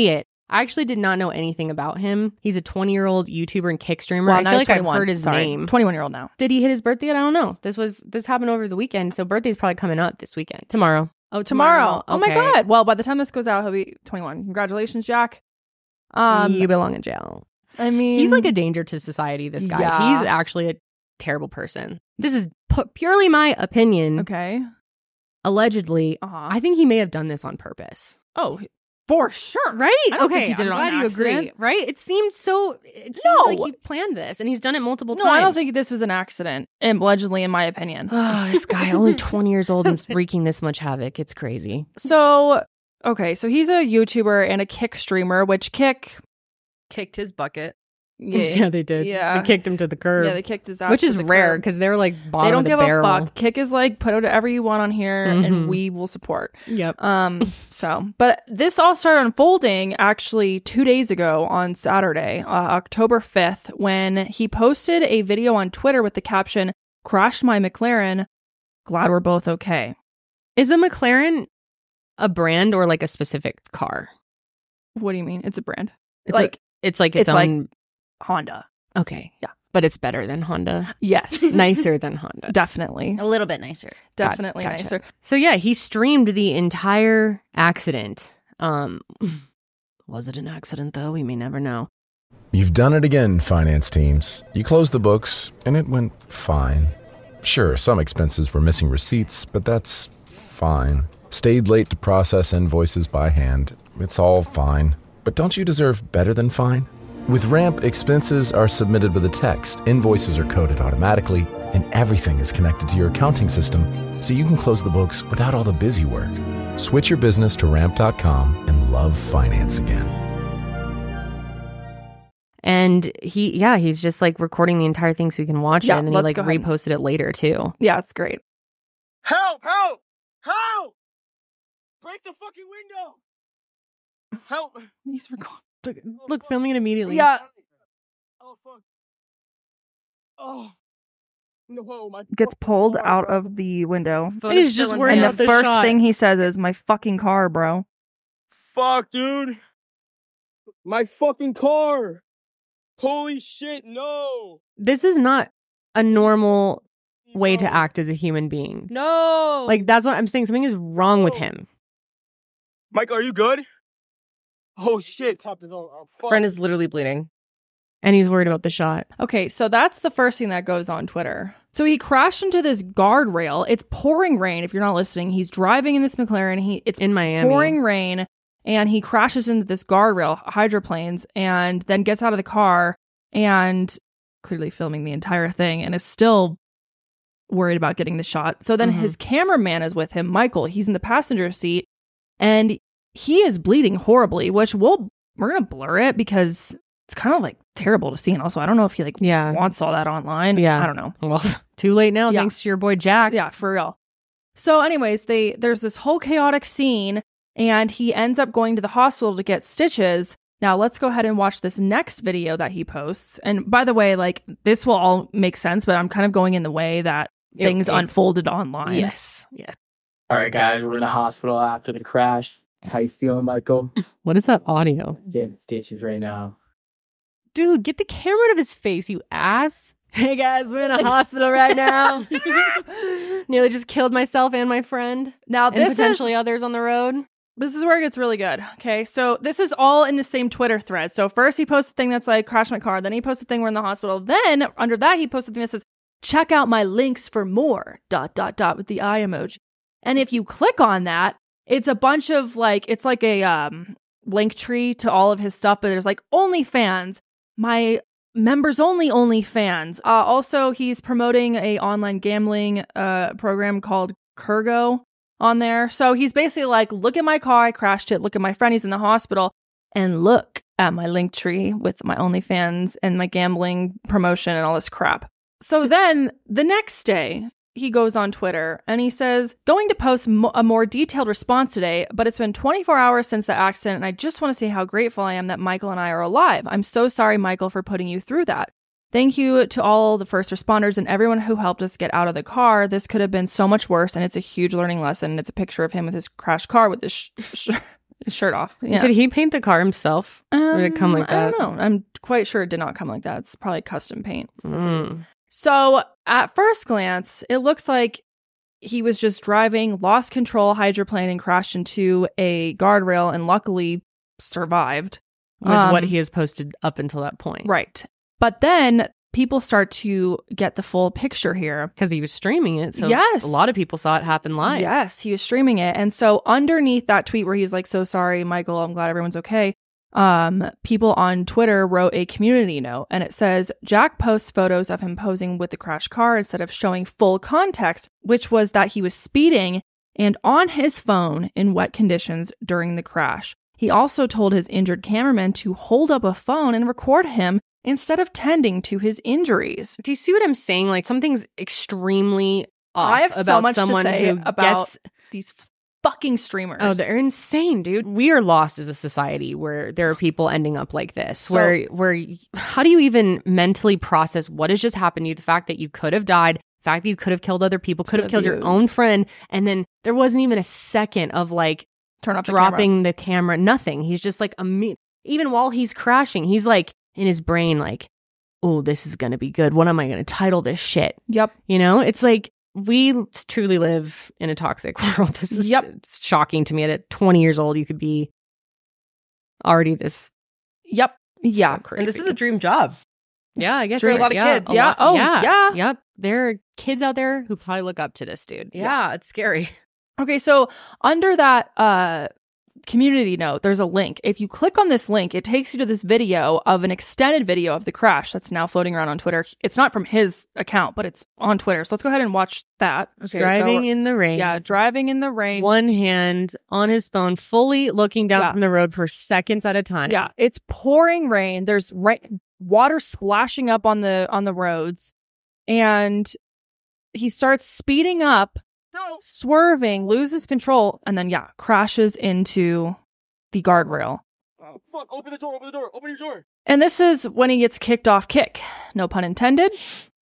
I actually did not know anything about him. He's a 20-year-old YouTuber and kick streamer. Well, I now feel he's like I've 21. heard his Sorry, name. 21-year-old now. Did he hit his birthday yet? I don't know. This happened over the weekend, so birthday's probably coming up this weekend. Tomorrow. Oh, Tomorrow. Oh my Okay. God. Well, by the time this goes out, he'll be 21. Congratulations, Jack. You belong in jail. I mean, He's like a danger to society, this guy. Yeah. He's actually a terrible person. This is purely my opinion. okay. Allegedly, Uh-huh. I think he may have done this on purpose. Oh, for sure. Right? I don't Okay, think he did it I'm on glad you accident. agree. Right? It seemed No. like he planned this, and he's done it multiple No, times. I don't think this was an accident. And allegedly, in my opinion. Oh, this guy, only 20 years old and wreaking this much havoc. It's crazy. So, okay, so he's a YouTuber and a Kick streamer, which Kick, Kicked his bucket. Yeah, they did. Yeah. They kicked him to the curb. yeah, they kicked his ass, which to is the rare curb. because they're like bottom They don't of the give barrel. a fuck. Kick is like, put whatever you want on here, Mhm. and we will support. Yep. But this all started unfolding actually 2 days ago on Saturday, October 5th, when he posted a video on Twitter with the caption, "Crashed my McLaren. Glad we're both okay." Is a McLaren a brand or like a specific car? What do you mean? It's a brand. It's like it's like it's its own. Honda. Okay. Yeah. But it's better than Honda. Yes. Nicer than Honda. Definitely. A little bit nicer. Definitely Gotcha. nicer. So yeah, he streamed the entire accident. Was it an accident though? We may never know. You've done it again, finance teams. You closed the books, and it went fine. Sure, some expenses were missing receipts, but that's fine. Stayed late to process invoices by hand. It's all fine. But don't you deserve better than fine? With Ramp, expenses are submitted with a text, invoices are coded automatically, and everything is connected to your accounting system, so you can close the books without all the busy work. Switch your business to Ramp.com and love finance again. And he's just like recording the entire thing so we can watch Yeah, it, and then he let's like go ahead. reposted it later too. Yeah, it's great. Help! Help! Help! Break the fucking window! Help! He's recording. Look, filming it immediately. Yeah. Oh, fuck. Oh. No, my Gets fucking pulled car, out bro. of the window. And he's just worrying And the about the first shot. thing he says is, "My fucking car, bro." Fuck, dude. My fucking car. Holy shit, no. This is not a normal way to No. act as a human being. No. Like that's what I'm saying. Something is wrong with him. Mike, are you good? Oh, shit. Friend is literally bleeding. And he's worried about the shot. Okay, so that's the first thing that goes on Twitter. So he crashed into this guardrail. It's pouring rain. If you're not listening, he's driving in this McLaren. It's In Miami. pouring rain, and he crashes into this guardrail, hydroplanes, and then gets out of the car and clearly filming the entire thing, and is still worried about getting the shot. So then his cameraman is with him, Michael. He's in the passenger seat, and he is bleeding horribly, which we're gonna blur it because it's kind of like terrible to see. And also, I don't know if he wants all that online. Yeah. I don't know. Well, too late now, Yeah. thanks to your boy Jack. Yeah, for real. So anyways, there's this whole chaotic scene, and he ends up going to the hospital to get stitches. Now let's go ahead and watch this next video that he posts. And by the way, like, this will all make sense, but I'm kind of going in the way that things unfolded online. Yes. Yeah. All right, guys, we're in the hospital after the crash. How you feeling, Michael? What is that audio? Getting stitches right now. Dude, get the camera out of his face, you ass. Hey guys, we're in a hospital right now. Nearly just killed myself and my friend. Now And this potentially is others on the road. this is where it gets really good. Okay, so this is all in the same Twitter thread. So first he posts a thing that's like, "Crash my car." Then he posts a thing, "We're in the hospital." Then under that he posts a thing that says, "Check out my links for more." ... with the eye emoji. And if you click on that, it's a bunch of like, it's like a link tree to all of his stuff, but there's like OnlyFans, my members only OnlyFans. Also, he's promoting a online gambling program called Kurgo on there. So he's basically like, look at my car, I crashed it. Look at my friend, he's in the hospital. And look at my link tree with my OnlyFans and my gambling promotion and all this crap. So then the next day, he goes on Twitter and he says, "Going to post a more detailed response today, but it's been 24 hours since the accident, and I just want to say how grateful I am that Michael and I are alive. I'm so sorry, Michael, for putting you through that. Thank you to all the first responders and everyone who helped us get out of the car. This could have been so much worse, and it's a huge learning lesson." And it's a picture of him with his crashed car with his His shirt off. Yeah. Did he paint the car himself? Or did it come like that? I don't know. I'm quite sure it did not come like that. It's probably custom paint. Mm. So at first glance, it looks like he was just driving, lost control, hydroplane, and crashed into a guardrail, and luckily survived. With what he has posted up until that point. Right. But then people start to get the full picture here. Because he was streaming it. So yes. A lot of people saw it happen live. Yes, he was streaming it. And so underneath that tweet where he was like, so sorry, Michael, I'm glad everyone's okay. People on Twitter wrote a community note, and it says, Jack posts photos of him posing with the crashed car instead of showing full context, which was that he was speeding and on his phone in wet conditions during the crash. He also told his injured cameraman to hold up a phone and record him instead of tending to his injuries. Do you see what I'm saying? Like, something's extremely off I have about so much someone to say who about gets these fucking streamers. Oh, they're insane, dude. We are lost as a society where there are people ending up like this. So- where how do you even mentally process what has just happened to you? The fact that you could have died, the fact that you could have killed other people, could have killed your own friend, and then there wasn't even a second of like turn off dropping the camera. Nothing. He's just like even while he's crashing, he's like in his brain like, oh, this is gonna be good. What am I gonna title this shit? Yep. You know, it's like we truly live in a toxic world. This is it's shocking to me. At 20 years old, you could be already this. Yep. Yeah. And this is a dream job. Yeah, I guess For a lot of kids. Yeah. Lot, Oh, yeah. yeah. Yep. There are kids out there who probably look up to this dude. Yeah, it's scary. Okay, so under that community note, there's a link. If you click on this link, it takes you to this video of an extended video of the crash that's now floating around on Twitter. It's not from his account, but it's on Twitter. So let's go ahead and watch that. Okay, driving in the rain. Yeah, driving in the rain. One hand on his phone, fully looking down from the road for seconds at a time. Yeah, it's pouring rain. There's water splashing up on the roads. And he starts speeding up. Swerving, loses control, and then crashes into the guardrail. Oh, fuck, open the door, open your door. And this is when he gets kicked off kick. No pun intended.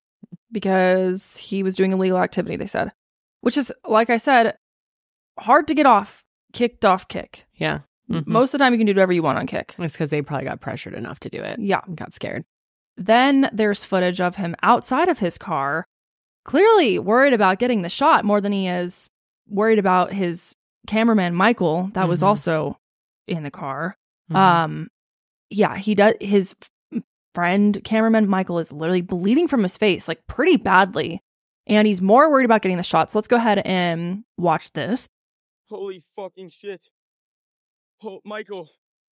Because he was doing illegal activity, they said. Which is, like I said, hard to get off. Kicked off kick. Yeah. Mm-hmm. Most of the time you can do whatever you want on kick. It's because they probably got pressured enough to do it. Yeah. And got scared. Then there's footage of him outside of his car, clearly worried about getting the shot more than he is worried about his cameraman, Michael, that was also in the car. Mm-hmm. He does. His friend, cameraman Michael, is literally bleeding from his face, like pretty badly. And he's more worried about getting the shot. So let's go ahead and watch this. Holy fucking shit. Oh, Michael.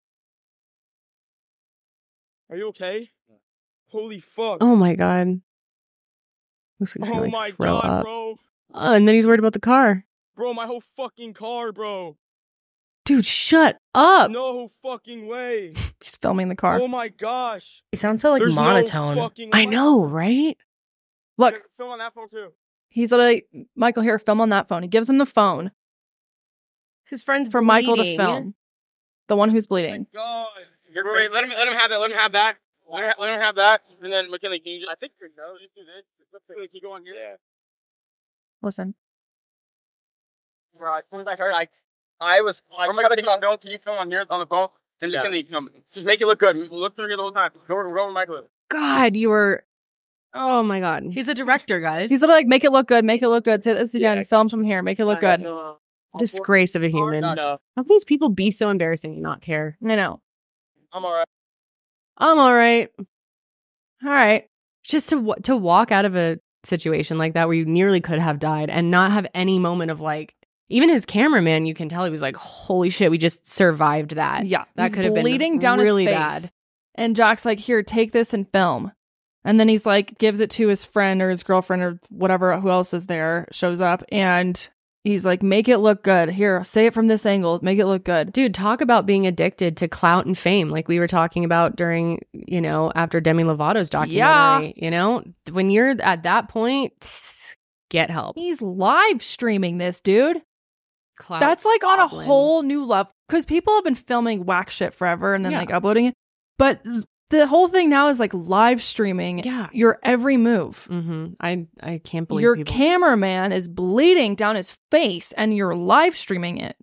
Are you okay? Holy fuck. Oh my God. Looks like Oh my God, bro. And then he's worried about the car. Bro, my whole fucking car, bro. Dude, shut up. No fucking way. He's filming the car. Oh my gosh. It sounds so like There's monotone. No fucking I know, right? Look. Film on that phone too. He's like, Michael, here, film on that phone. He gives him the phone. His friend's for bleeding. Michael to film. The one who's bleeding. God. Wait, let him have that. Let him have that. Let him have that. And then McKinley, can you I think you know, just do this. Can you go on here? Yeah. Listen. Bro, as soon as I heard, I was like, don't can you film on here on the phone? And McKinley, come. Just make it look good. Look through here the whole time. Go with Michael. God, you were. Oh my God. He's a director, guys. He's literally like, make it look good, make it look good. Say this again, film from here, make it look good. Disgrace of a human. How can these people be so embarrassing and not care? I know. I'm alright. I'm alright. All right. Just to walk out of a situation like that where you nearly could have died and not have any moment of like, even his cameraman, you can tell he was like, holy shit, we just survived that. Yeah. That could have been bleeding down really his face. bad. And Jack's like, here, take this and film. And then he's like, gives it to his friend or his girlfriend or whatever, who else is there, shows up. And he's like, make it look good. Here, say it from this angle. Make it look good. Dude, talk about being addicted to clout and fame. Like we were talking about during, after Demi Lovato's documentary. Yeah. When you're at that point, get help. He's live streaming this, dude. Clout That's like on goblin. a whole new level. Because people have been filming whack shit forever and then like uploading it. But the whole thing now is like live streaming your every move. Mm-hmm. I can't believe your people. cameraman is bleeding down his face and you're live streaming it.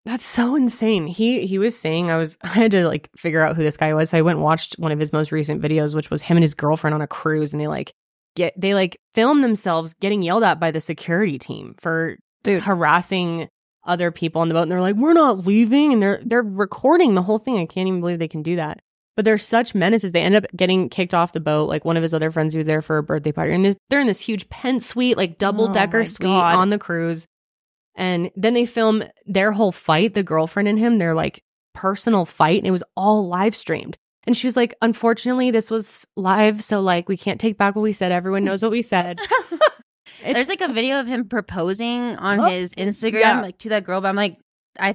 That's so insane. He was saying I had to like figure out who this guy was. So I went and watched one of his most recent videos, which was him and his girlfriend on a cruise, and they film themselves getting yelled at by the security team for harassing other people on the boat, and they're like, "We're not leaving," and they're recording the whole thing. I can't even believe they can do that. But they're such menaces. They end up getting kicked off the boat. Like one of his other friends who was there for a birthday party, and they're in this huge Pent suite, like double-decker suite on the cruise. And then they film their whole fight, the girlfriend and him, their like personal fight, and it was all live streamed. And she was like, unfortunately, this was live, so like we can't take back what we said. Everyone knows what we said. There's like a video of him proposing on his Instagram, like to that girl, but I'm like, I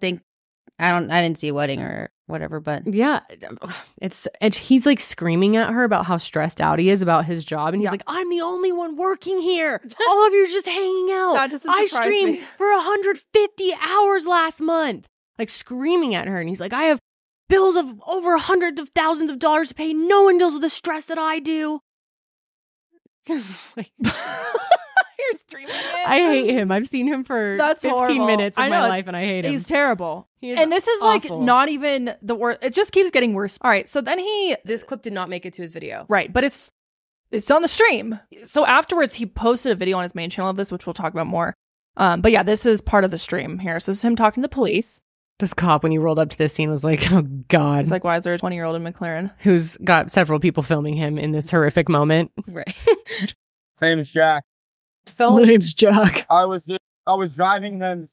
didn't see a wedding or whatever, but yeah, he's like screaming at her about how stressed out he is about his job, and he's like, I'm the only one working here. All of you are just hanging out. That doesn't I surprise streamed me. for 150 hours last month, like screaming at her, and he's like, I have bills of over hundreds of thousands of dollars to pay. No one deals with the stress that I do. Like, You're streaming it. I hate him. I've seen him for 15 horrible. minutes of I know, my life, and I hate him. He's terrible. He is And this is awful. like not even the worst. It just keeps getting worse. All right, so then This clip did not make it to his video. right, but it's on the stream. So afterwards, he posted a video on his main channel of this, which we'll talk about more. But yeah, this is part of the stream here. So this is him talking to the police. This cop, when he rolled up to this scene, was like, oh, God. He's like, why is there a 20-year-old in McLaren? Who's got several people filming him in this horrific moment. Right. My name is Jack. My name's Jack. I was driving, and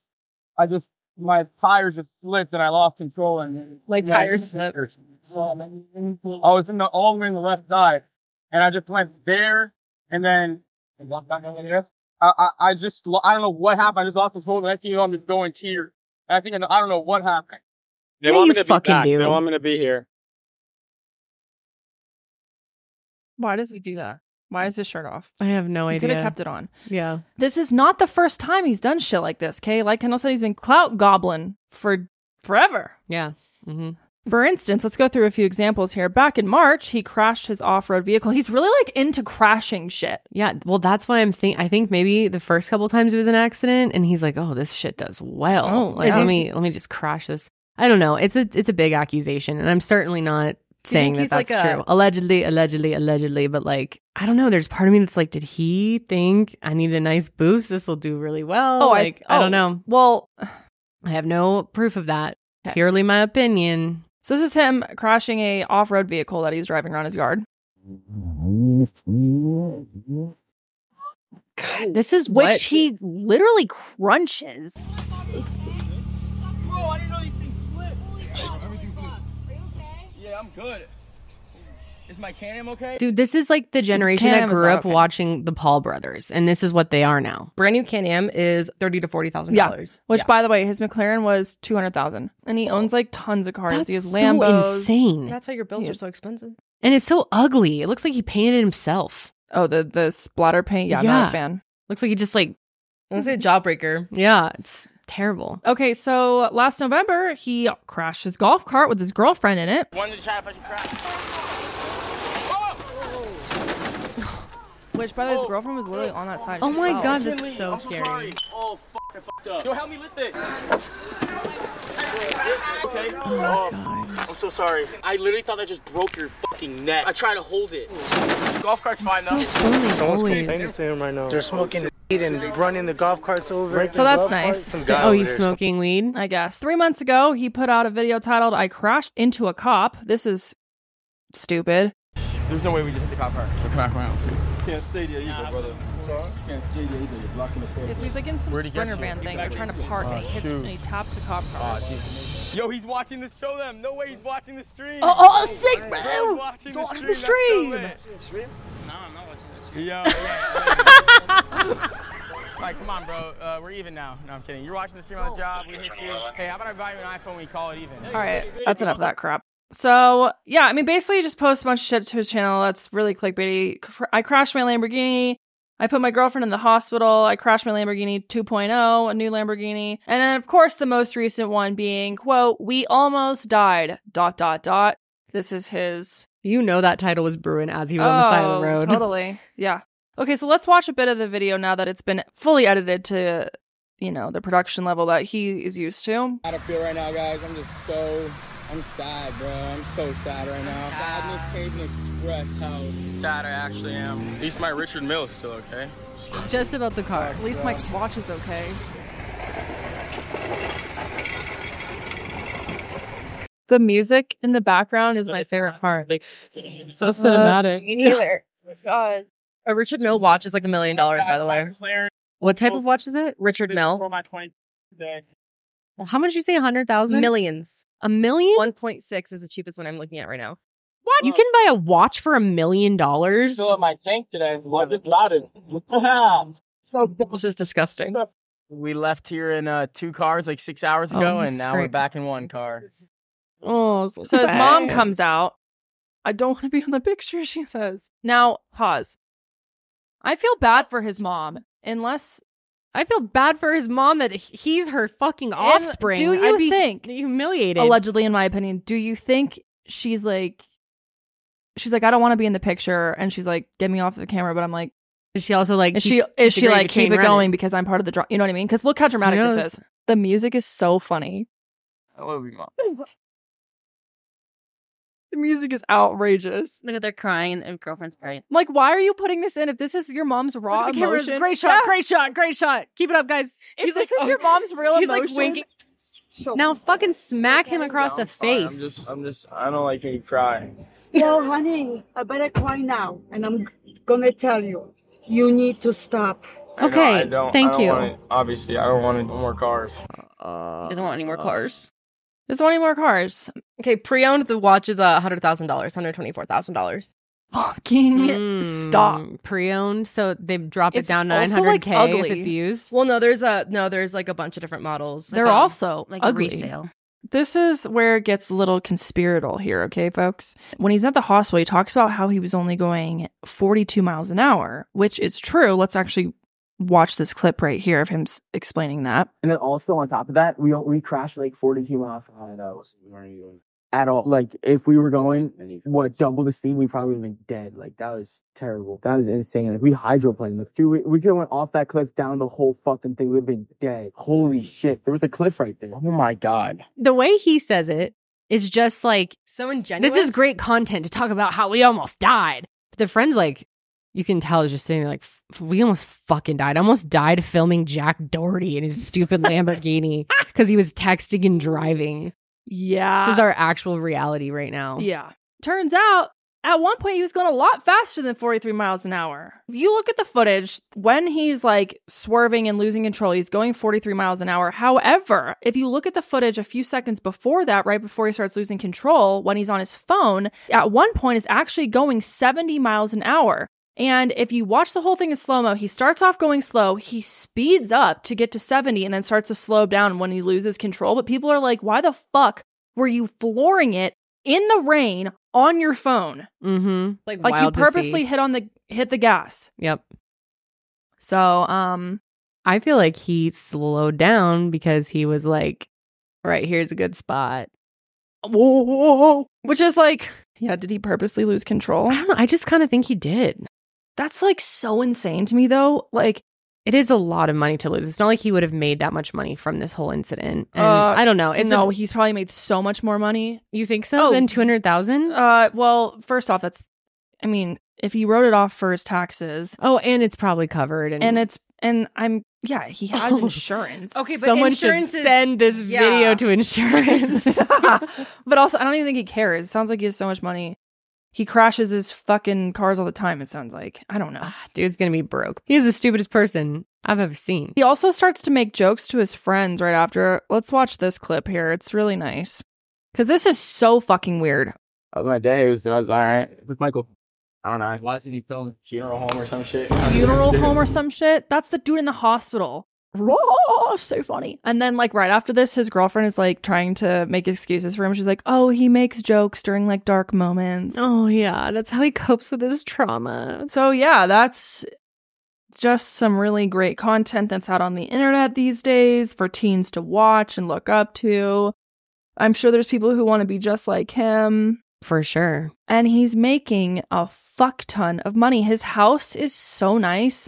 my tires just slipped, and I lost control. And Like tires slip. I was all the way in the left side, and I just went there, and then I walked back over there. I don't know what happened. I just lost control. The next thing you know, I'm just going tear. I don't know what happened. They want me to be back. They want me to be here. Why does he do that? Why is his shirt off? I have no He idea. could have kept it on. Yeah. This is not the first time he's done shit like this, okay? Like Kendall said, he's been clout goblin for forever. Yeah. Mm-hmm. For instance, let's go through a few examples here. Back in March, he crashed his off-road vehicle. He's really like into crashing shit. Yeah. Well, that's why I think maybe the first couple times it was an accident, and he's like, oh, this shit does well. Oh, like, let me just crash this. I don't know. It's a big accusation, and I'm certainly not saying that that's true. Allegedly, but like, I don't know. There's part of me that's like, did he think I need a nice boost? This will do really well. I don't know. Well, I have no proof of that. Purely my opinion. so this is him crashing a off-road vehicle that he was driving around his yard. God, this is Which he literally crunches. Bro, I didn't know these things flip. Yeah, I'm good. Is my Can-Am okay? Dude, this is like the generation that Can-Am is grew not up okay. watching the Paul brothers, and this is what they are now. Brand new Can-Am is $30,000 to $40,000. Yeah. Which, by the way, his McLaren was $200,000, and he owns like tons of cars. That's He has so Lambos. insane. That's why your bills are Yes. so expensive. And it's so ugly. It looks like he painted it himself. Oh, the splatter paint. Yeah, I'm not a fan. Looks like he just like, I'm gonna say a jawbreaker. yeah, it's terrible. Okay, so last November, he crashed his golf cart with his girlfriend in it. Wanted to chat if I should crash. Which, by the way, his girlfriend was literally on that side. Oh She my fell. God, that's so I'm scary. sorry. Oh, fuck, I fucked up. Yo, help me lift it. Okay? Oh, I'm so sorry. I literally thought I just broke your fucking neck. I tried to hold it. Golf cart's fine So now. funny. Someone's always. complaining to him right now. They're smoking weed and running the golf carts over. So that's nice. Some guy Oh, over he's there is smoking weed? I guess. 3 months ago, he put out a video titled, I crashed into a cop. This is stupid. There's no way we just hit the cop car. Let's back around. Can't stay there either, brother. Sorry? Can't stay there either. You're blocking the Yeah, road. so he's like in some Where'd he get Sprinter you? van thing. They're trying to park, and he hits and he taps the cop car. Yo, he's watching this. Show them. No way he's watching the stream. Oh, sick, bro! He's watching Watch the That's so stream. lit. No, I'm not watching the stream. Yo, All right, come on, bro. We're even now. No, I'm kidding. You're watching the stream on the job. We hit you. Hey, how about I buy you an iPhone when we call it even? All right, that's enough of that crap. So, yeah, I mean, basically, he just posts a bunch of shit to his channel. That's really clickbaity. I crashed my Lamborghini. I put my girlfriend in the hospital. I crashed my Lamborghini 2.0, a new Lamborghini. And then, of course, the most recent one being, quote, we almost died, ... This is his... You know that title was brewing as he was on the side of the road. Totally. Yeah. Okay, so let's watch a bit of the video now that it's been fully edited to the production level that he is used to. How I feel right now, guys. I'm sad, bro. I'm so sad right now. Sadness can't even express how sad I actually am. At least my Richard Mill's still okay. Just about the car. At least Mike's watch is okay. The music in the background is my favorite part. So cinematic. Me neither. God. A Richard Mille watch is like $1 million, by the way. What type of watch is it? Richard Mille. For my 20th day. How much did you say? 100,000? Millions. $1 million? 1.6 is the cheapest one I'm looking at right now. What? You can buy a watch for $1 million? Fill up my tank today. What is loudest? This is disgusting. We left here in 2 cars like 6 hours ago, and now we're back in 1 car. Oh, so his mom comes out. I don't want to be in the picture, she says. Now, pause. I feel bad for his mom, unless... I feel bad for his mom that he's her fucking offspring. Do you think? Humiliated. Allegedly, in my opinion. Do you think she's like, I don't want to be in the picture, and she's like, get me off the camera, but I'm like... Is she also like... Is she like, keep it going because I'm part of the drama? You know what I mean? Because look how dramatic this is. The music is so funny. I love you, Mom. The music is outrageous. Look at they're crying and girlfriend's crying. I'm like, why are you putting this in if this is your mom's raw emotion? Great shot, great shot, great shot. Keep it up, guys. If this is your mom's real emotion. He's like winking. Now fucking smack him across the face. I don't like when you cry. Well, honey, I better cry now. And I'm gonna tell you, you need to stop. Okay, thank you. Obviously, I don't want any more cars. He doesn't want any more cars. Doesn't want any more cars. Okay, pre-owned, the watch is $100,000, $124,000. Fucking stop. Pre-owned, so they drop it It's down to also, $900K ugly. if it's used. Well, no, there's like a bunch of different models. They're also like ugly. a resale. This is where it gets a little conspiratorial here, okay, folks? When he's at the hospital, he talks about how he was only going 42 miles an hour, which is true. Let's actually watch this clip right here of him explaining that. And then also on top of that, we crashed like 42 miles per hour. We weren't even going at all. Like if we were going double the speed, we probably would have been dead. Like that was terrible. That was insane. Like we hydroplaned. Like dude, we could have went off that cliff down the whole fucking thing. We'd have been dead. Holy shit! There was a cliff right there. Oh my god. The way he says it is just like so ingenuous. This is great content to talk about how we almost died. But the friend's like, you can tell is just sitting there like, we almost fucking died. I almost died filming Jack Doherty in his stupid Lamborghini because he was texting and driving. Yeah. This is our actual reality right now. Yeah. Turns out, at one point, he was going a lot faster than 43 miles an hour. If you look at the footage, when he's like swerving and losing control, he's going 43 miles an hour. However, if you look at the footage a few seconds before that, right before he starts losing control, when he's on his phone, at one point is actually going 70 miles an hour. And if you watch the whole thing in slow-mo, he starts off going slow, he speeds up to get to 70 and then starts to slow down when he loses control. But people are like, why the fuck were you flooring it in the rain on your phone? Mm-hmm. Like you purposely hit the gas. Yep. So, I feel like he slowed down because he was like, right, here's a good spot. Whoa. Which is like, yeah, did he purposely lose control? I don't know. I just kind of think he did. That's like so insane to me though. Like it is a lot of money to lose. It's not like he would have made that much money from this whole incident. And I don't know. He's probably made so much more money. You think so? Than 200,000? Well, first off, if he wrote it off for his taxes. Oh, and it's probably covered. He has insurance. Okay, but someone should send this video to insurance. But also, I don't even think he cares. It sounds like he has so much money. He crashes his fucking cars all the time, it sounds like. I don't know. Dude's gonna be broke. He's the stupidest person I've ever seen. He also starts to make jokes to his friends right after. Let's watch this clip here. It's really nice. Because this is so fucking weird. My day was all right with Michael. I don't know. Why did he film Funeral Home or some shit? Funeral Home or some shit? That's the dude in the hospital. Oh, so funny. And then like right after this, his girlfriend is like trying to make excuses for him. She's like, oh, he makes jokes during like dark moments. Oh yeah, that's how he copes with his trauma. So yeah, that's just some really great content that's out on the internet these days for teens to watch and look up to. I'm sure there's people who want to be just like him. For sure. And he's making a fuck ton of money. His house is so nice.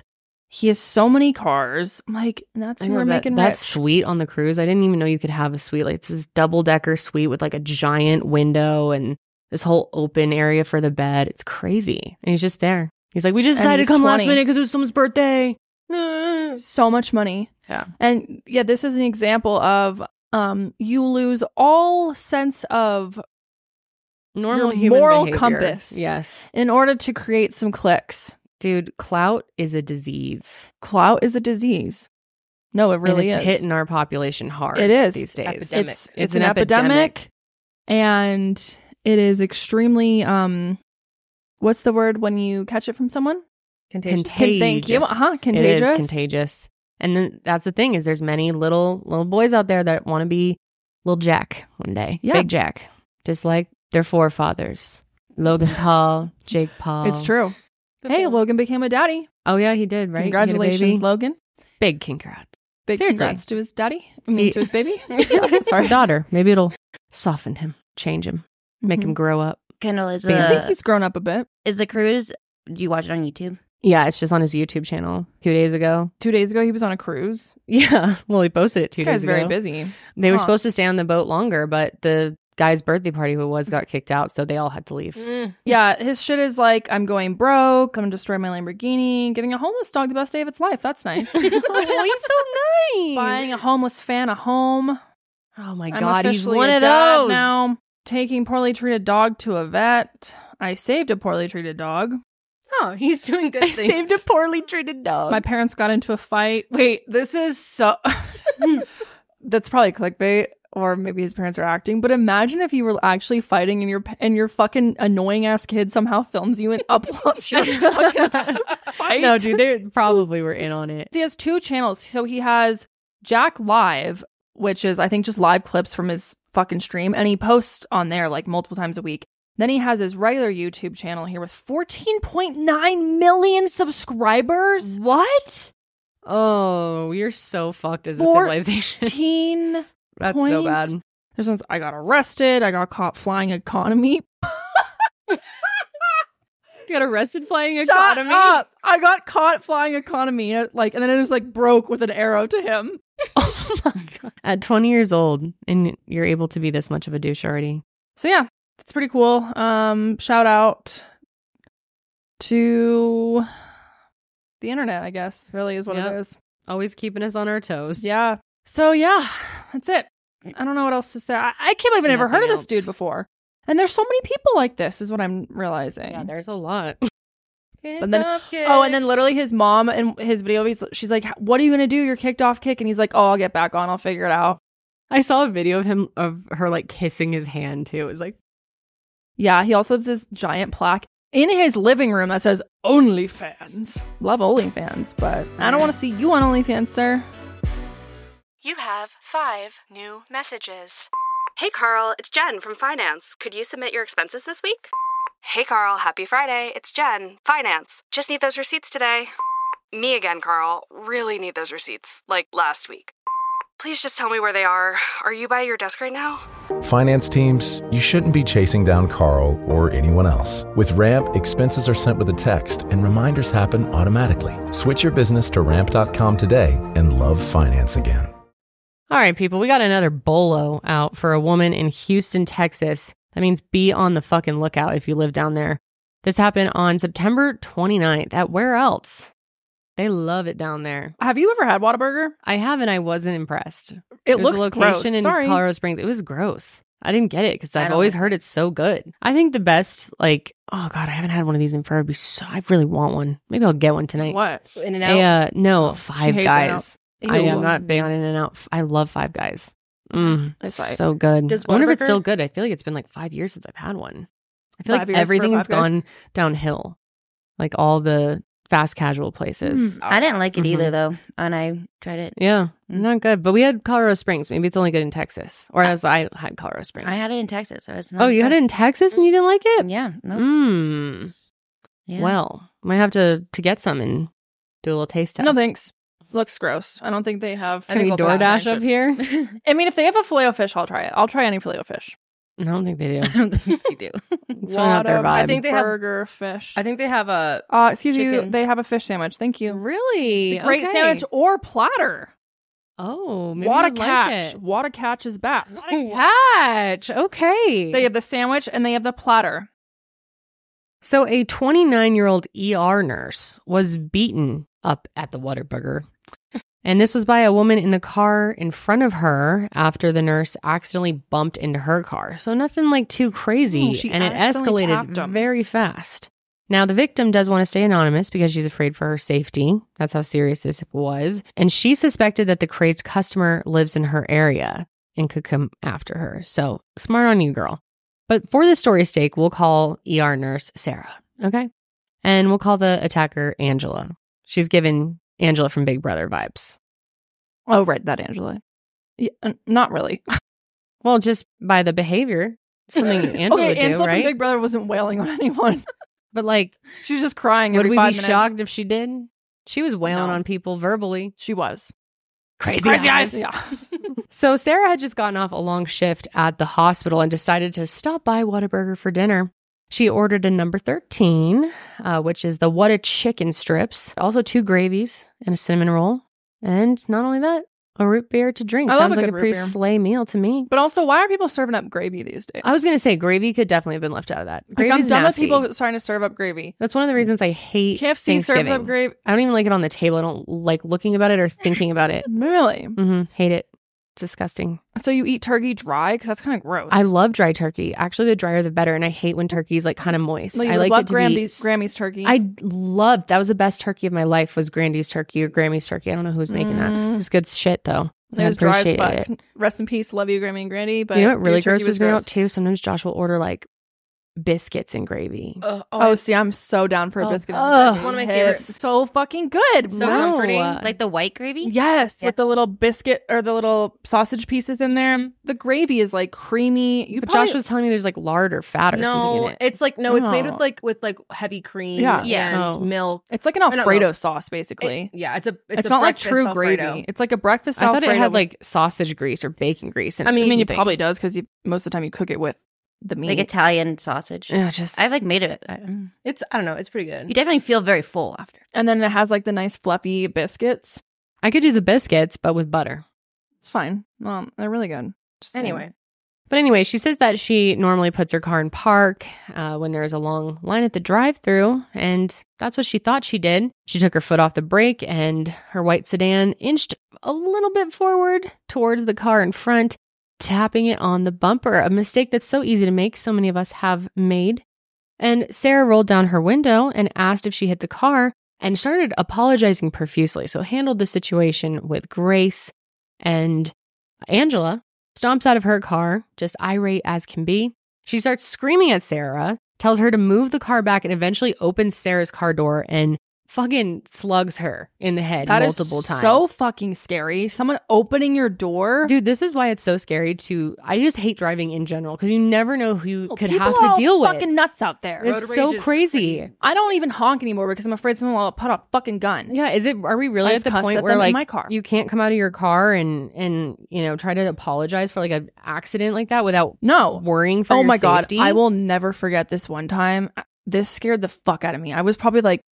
He has so many cars. I'm like, that's who we're making that rich. suite on the cruise. I didn't even know you could have a suite. Like, it's this double-decker suite with like a giant window and this whole open area for the bed. It's crazy. And he's just there. He's like, we just decided to come last minute because it was someone's birthday. So much money. Yeah. And yeah, this is an example of you lose all sense of Normal your human moral behavior. compass. Yes. In order to create some clicks. Dude, clout is a disease. Clout is a disease. No, it really and it's is. hitting our population hard. It is these days. It's an epidemic, and it is extremely what's the word when you catch it from someone? Contagious. Thank you. Contagious. It is contagious. And then that's the thing is there's many little boys out there that want to be little Jack one day. Yeah. Big Jack. Just like their forefathers. Logan Paul, Jake Paul. It's true. Hey, Logan became a daddy. Oh yeah, he did, right? Congratulations, Logan. Big congrats. Big Seriously. congrats to his daddy. I mean, to his baby. Sorry, daughter. Maybe it'll soften him, change him, make him grow up. Kendall, is I think he's grown up a bit. Is the cruise? Do you watch it on YouTube? Yeah, it's just on his YouTube channel 2 days ago. 2 days ago, he was on a cruise. Yeah. Well, he posted it 2 days ago. This guy's very busy. They were supposed to stay on the boat longer, but the guy's birthday party got kicked out, so they all had to leave. Yeah, his shit is like, I'm going broke, I'm gonna destroy my Lamborghini, giving a homeless dog the best day of its life. That's nice. Oh, he's so nice. Buying a homeless fan a home. Oh my I'm God, he's officially one a of dad those. now. Taking poorly treated dog to a vet. I saved a poorly treated dog. Oh, he's doing good things. Saved a poorly treated dog. My parents got into a fight. Wait, this is so... That's probably clickbait. Or maybe his parents are acting. But imagine if you were actually fighting and your fucking annoying ass kid somehow films you and uploads your fucking fight. No, dude, they probably were in on it. He has 2 channels. So he has Jack Live, which is I think just live clips from his fucking stream, and he posts on there like multiple times a week. Then he has his regular YouTube channel here with 14.9 million subscribers. What? Oh, you're so fucked as a civilization. That's so bad. There's ones I got arrested. I got caught flying economy. You got arrested flying Shut economy? up. I got caught flying economy. And then it was like broke with an arrow to him. Oh my God. At 20 years old, and you're able to be this much of a douche already. So yeah, that's pretty cool. Shout out to the internet, I guess, really is what it is. Always keeping us on our toes. Yeah. So yeah, that's it. I don't know what else to say. I can't believe I never heard of this dude before. And there's so many people like this, is what I'm realizing. Yeah, there's a lot. And then literally his mom in his video, she's like, "What are you gonna do? You're kicked off kick." And he's like, "Oh, I'll get back on. I'll figure it out." I saw a video of her like kissing his hand too. It was like, yeah. He also has this giant plaque in his living room that says OnlyFans. Love OnlyFans, but I don't want to see you on OnlyFans, sir. You have 5 new messages. Hey Carl, it's Jen from Finance. Could you submit your expenses this week? Hey Carl, happy Friday. It's Jen, Finance. Just need those receipts today. Me again, Carl. Really need those receipts, like last week. Please just tell me where they are. Are you by your desk right now? Finance teams, you shouldn't be chasing down Carl or anyone else. With Ramp, expenses are sent with a text and reminders happen automatically. Switch your business to ramp.com today and love finance again. all right, people, we got another bolo out for a woman in Houston, Texas. That means be on the fucking lookout if you live down there. This happened on September 29th. At where else? They love it down there. Have you ever had Whataburger? I haven't. I wasn't impressed. It was looks a location gross. in Sorry. Colorado Springs. It was gross. I didn't get it because I've always heard it's so good. I think the best, like, oh God, I haven't had one of these in forever. I really want one. Maybe I'll get one tonight. What? In-N-Out? No, Five Guys. In-N-Out. I am not big on In-N-Out. I love Five Guys. It's So good. Does I wonder if it's Whataburger- still good. I feel like it's been like 5 years since I've had one. I feel 5 like years for everything has Five Guys? gone downhill. Like all the fast casual places. I didn't like it Mhm. either, though, and I tried it. Yeah, not good. But we had Colorado Springs. Maybe it's only good in Texas. Or as I had Colorado Springs. I had it in Texas. So it's not Oh, you had it in Texas and you didn't like it? Yeah. No. Yeah. Well, might have to get some and do a little taste test. No thanks. Looks gross. I don't think they have. Can we DoorDash up here? I mean, if they have a filet-o-fish, I'll try it. I'll try any filet-o-fish. I don't think they do. I don't think they do. It's really not their vibe. I think they have- burger, fish. I think they have a Excuse you, chicken. they have a fish sandwich. Thank you. Really? Great Okay. sandwich or platter. Oh, maybe Water I'd like catch. it. Water catch is back. Catch. Okay. They have the sandwich and they have the platter. So a 29-year-old ER nurse was beaten up at the Whataburger. And this was by a woman in the car in front of her after the nurse accidentally bumped into her car. So nothing like too crazy. She And it accidentally tapped escalated him. very fast. Now, the victim does want to stay anonymous because she's afraid for her safety. That's how serious this was. And she suspected that the crazed customer lives in her area and could come after her. So smart on you, girl. But for the story's sake, we'll call ER nurse Sarah, okay? And we'll call the attacker Angela. She's given Angela from Big Brother vibes. Oh, right, that Angela. Yeah, not really. Well, just by the behavior, something Angela would do, Angela right? from Big Brother wasn't wailing on anyone. But like, She was just crying would every we 5 be minutes. shocked if she did? She was wailing No. on people verbally. She was. Crazy eyes. Yeah. So Sarah had just gotten off a long shift at the hospital and decided to stop by Whataburger for dinner. She ordered a number 13, which is the What a Chicken strips, also 2 gravies and a cinnamon roll. And not only that, a root beer to drink. I love Sounds a like good a root pretty beer. slay meal to me. But also, why are people serving up gravy these days? I was going to say gravy could definitely have been left out of that. like, Gravy's I'm done nasty. with people starting to serve up gravy. That's one of the reasons I hate KFC serves Thanksgiving. up gravy. I don't even like it on the table. I don't like looking about it or thinking about it. Really? Hate it. It's disgusting. So you eat turkey dry? Because that's kind of gross. I love dry turkey. Actually, the drier the better. And I hate when turkey's like kind of moist. Well, you I like love it to be. Grammy's turkey. I loved that was the best turkey of my life was Grandy's turkey or Grammy's turkey. I don't know who's making that. It was good shit though. It I was dry as appreciated fuck. it. Rest in peace. Love you, Grammy and Grandy. But You know what really your turkey grosses was me gross. out too? Sometimes Josh will order like biscuits and gravy. Oh, see, I'm so down for a biscuit. ugh. It's one of my favorites. So fucking good. So No. comforting. Like the white gravy? Yes, Yeah. with the little biscuit or the little sausage pieces in there. The gravy is like creamy. But Josh was telling me there's like lard or fat or something in No, it. it's like it's made No. with like heavy cream Yeah. and Oh. milk. It's like an not Alfredo milk. sauce, basically. It's It's a not like breakfast true Alfredo. gravy. It's like a breakfast I thought Alfredo. it had with- like sausage grease or bacon grease. In I mean, it or I mean, it something. probably does because most of the time you cook it with the meat. Like Italian sausage. Yeah, just I've like made it. It's I don't know. It's pretty good. You definitely feel very full after. And then it has like the nice fluffy biscuits. I could do the biscuits, but with butter. It's fine. They're really good. Just saying. Anyway, But anyway, she says that she normally puts her car in park when there's a long line at the drive-thru, and that's what she thought she did. She took her foot off the brake, and her white sedan inched a little bit forward towards the car in front, tapping it on the bumper, a mistake that's so easy to make, so many of us have made. And Sarah rolled down her window and asked if she hit the car and started apologizing profusely. So handled the situation with grace. And Angela stomps out of her car, just irate as can be. She starts screaming at Sarah, tells her to move the car back, and eventually opens Sarah's car door and fucking slugs her in the head That multiple is times. so fucking scary. Someone opening your door. Dude, this is why it's so scary to. I just hate driving in general because you never know who you could People have are to all deal with. fucking nuts out there. It's Road so rage is crazy. I don't even honk anymore because I'm afraid someone will put a fucking gun. Yeah, is it? Are we really I at just the cuss point at where them in like my car. you can't come out of your car and you know try to apologize for like an accident like that without No. worrying for Oh your my safety? God. I will never forget this one time. This scared the fuck out of me. I was probably like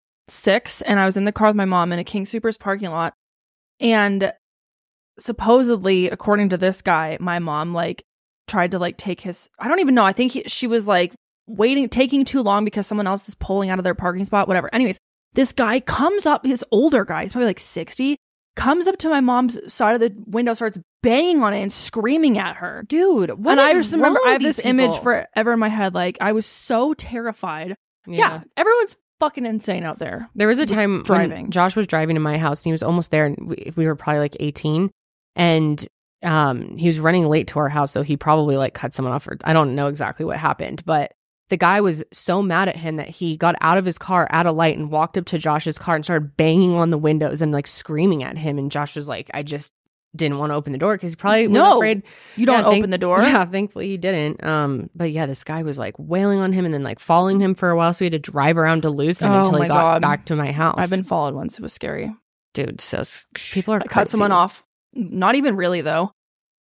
6 and I was in the car with my mom in a King Soopers parking lot. And supposedly, according to this guy, my mom like tried to like take his, I don't even know. I think she was like taking too long because someone else is pulling out of their parking spot, whatever. Anyways, this guy comes up, his older guy, he's probably like 60, comes up to my mom's side of the window, starts banging on it and screaming at her. Dude, what And I is just remember wrong I have with this these image people? forever in my head. Like I was so terrified. Yeah, everyone's fucking insane out there. There was a time driving. when Josh was driving to my house and he was almost there, and we were probably like 18, and he was running late to our house, so he probably like cut someone off, or I don't know exactly what happened, but the guy was so mad at him that he got out of his car at a light and walked up to Josh's car and started banging on the windows and like screaming at him, and Josh was like, I just didn't want to open the door because he probably was afraid. You don't open the door. Yeah, thankfully he didn't. But yeah, this guy was like wailing on him and then like following him for a while, so we had to drive around Duluth until my he got God. back to my house. I've been followed once. It was scary. Dude, people are I cut someone crazy. off. Not even really though.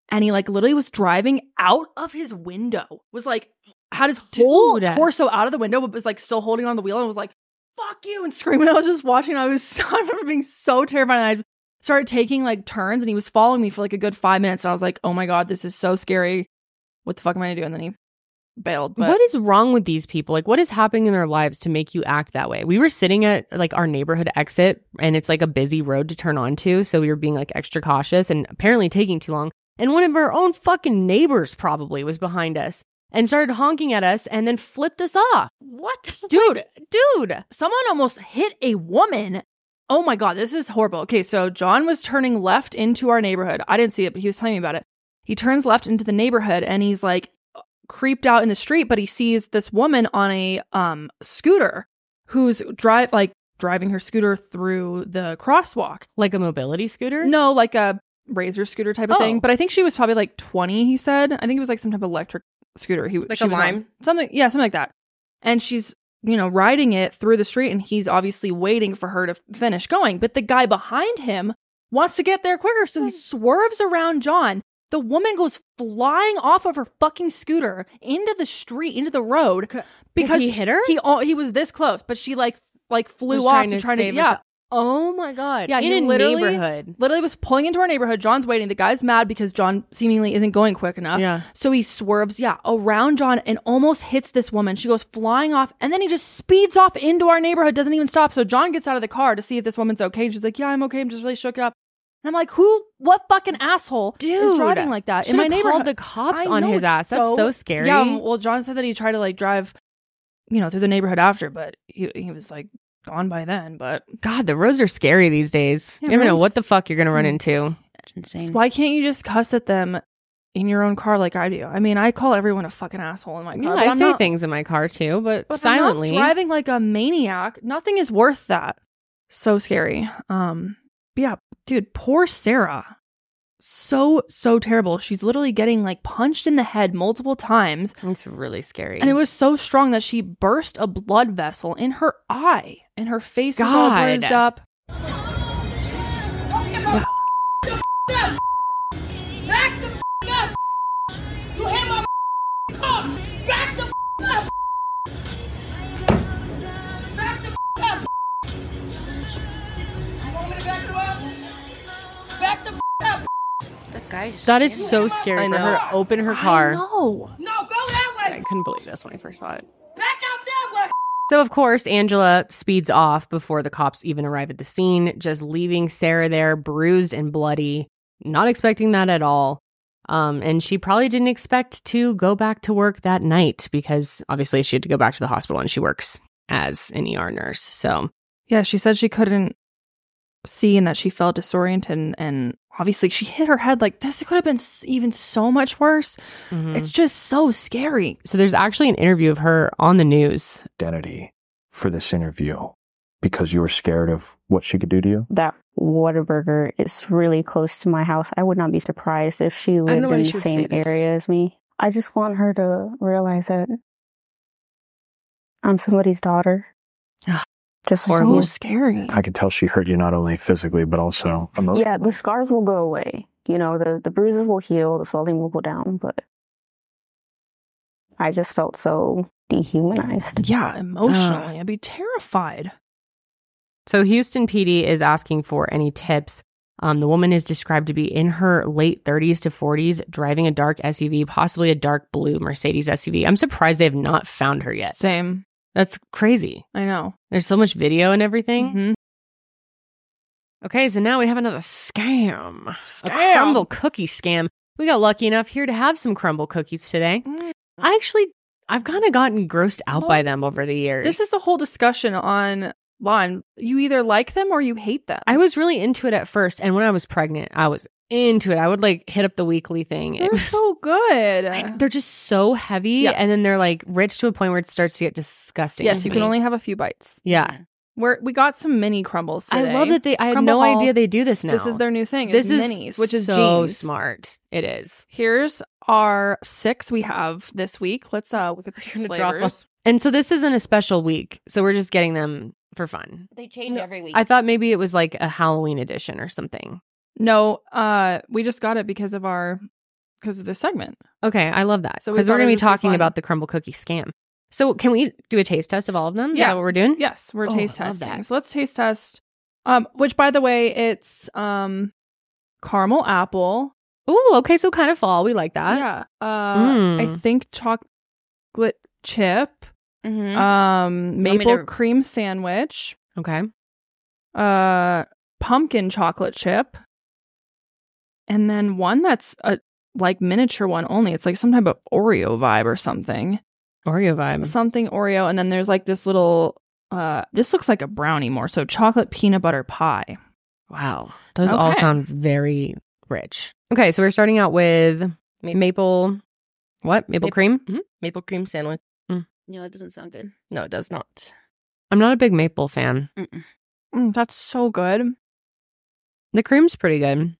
and he like literally was driving out of his window, was like had his whole torso out of the window, but was like still holding on the wheel and was like, fuck you, and screaming. I was just watching. I remember being so terrified. And I started taking like turns and he was following me for like a good 5 minutes. And I was like, oh my God, this is so scary. What the fuck am I gonna do? And then he bailed. But what is wrong with these people? Like, what is happening in their lives to make you act that way? We were sitting at like our neighborhood exit and it's like a busy road to turn onto. So we were being like extra cautious and apparently taking too long. And one of our own fucking neighbors probably was behind us and started honking at us and then flipped us off. What? Dude, someone almost hit a woman. Oh my God, this is horrible. Okay, so John was turning left into our neighborhood. I didn't see it, but he was telling me about it. He turns left into the neighborhood and he's like creeped out in the street, but he sees this woman on a scooter who's driving her scooter through the crosswalk. Like a mobility scooter? No, like a Razor scooter type of thing. But I think she was probably like 20, he said. I think it was like some type of electric scooter. Like a Lime? Something like that. And she's, riding it through the street and he's obviously waiting for her to finish going. But the guy behind him wants to get there quicker. So he swerves around John. The woman goes flying off of her fucking scooter into the street, into the road. Because he hit her? He was this close, but she like flew off and trying to yeah. Oh my God. Yeah, in a neighborhood. Literally was pulling into our neighborhood. John's waiting. The guy's mad because John seemingly isn't going quick enough. Yeah. So he swerves, around John and almost hits this woman. She goes flying off and then he just speeds off into our neighborhood, doesn't even stop. So John gets out of the car to see if this woman's okay. She's like, yeah, I'm okay. I'm just really shook up. And I'm like, what fucking asshole is driving like that in my neighborhood? Called the cops on his ass. That's so scary. Yeah, well, John said that he tried to like drive, through the neighborhood after, but he was like gone by then. But God, the roads are scary these days. You never know what the fuck you're gonna run into. That's insane. So why can't you just cuss at them in your own car like I do? I mean, I call everyone a fucking asshole in my car. Yeah, I say things in my car too, but silently. I'm not driving like a maniac. Nothing is worth that. So scary. Yeah, dude, poor Sarah. So terrible. She's literally getting like punched in the head multiple times. It's really scary. And it was so strong that she burst a blood vessel in her eye and her face was all bruised up. Yeah. Back the up! You hit my car! Back the up! Back the up! You want me to back you up? Back the up! That is so scary for her to open her car. No, go that way! I couldn't believe this when I first saw it. Back out that way! So, of course, Angela speeds off before the cops even arrive at the scene, just leaving Sarah there bruised and bloody, not expecting that at all. And she probably didn't expect to go back to work that night because obviously she had to go back to the hospital and she works as an ER nurse. So, yeah, she said she couldn't see and that she felt disoriented and obviously she hit her head. Like, this could have been even so much worse. Mm-hmm. It's just so scary. So there's actually an interview of her on the news. Identity for this interview because you were scared of what she could do to you? That Whataburger is really close to my house. I would not be surprised if she lived in the same area as me. I just want her to realize that I'm somebody's daughter. Just so scary. I could tell she hurt you not only physically, but also emotionally. Yeah, the scars will go away. The bruises will heal, the swelling will go down, but I just felt so dehumanized. Yeah, emotionally. I'd be terrified. So Houston PD is asking for any tips. The woman is described to be in her late 30s to 40s, driving a dark SUV, possibly a dark blue Mercedes SUV. I'm surprised they have not found her yet. Same. That's crazy. I know. There's so much video and everything. Mm-hmm. Okay, so now we have another scam. A crumble cookie scam. We got lucky enough here to have some crumble cookies today. I've kind of gotten grossed out by them over the years. This is a whole discussion online. You either like them or you hate them. I was really into it at first. And when I was pregnant, I was into it. I would like hit up the weekly thing. They're so good. They're just so heavy. Yeah. And then they're like rich to a point where it starts to get disgusting. Yes, you can only have a few bites. Yeah. We got some mini crumbles today. I love that I had no idea they do this now. This is their new thing. This is minis, which is so G's. smart. It is. Here's our 6 we have this week. Let's look at the flavors. And so this isn't a special week. So we're just getting them for fun. They change every week. I thought maybe it was like a Halloween edition or something. No, we just got it because of our because of this segment. Okay, I love that. So we Because we're thought going to it be would be talking fun. about the crumble cookie scam. So can we do a taste test of all of them? Is Yeah. that what we're doing? Yes, we're Oh, taste I love testing. that. So let's taste test. Which, by the way, it's caramel apple. Ooh, okay, so kind of fall. We like that. Yeah. I think chocolate chip. Maple to- cream sandwich. Okay. Pumpkin chocolate chip. And then one that's a like miniature one only. It's like some type of Oreo vibe or something. Oreo vibe. Something Oreo. And then there's like this little this looks like a brownie more. So chocolate peanut butter pie. Wow. Those all Okay. sound very rich. Okay, so we're starting out with maple what? Maple cream? Maple cream sandwich. No, it doesn't sound good. No, it does not. I'm not a big maple fan. That's so good. The cream's pretty good.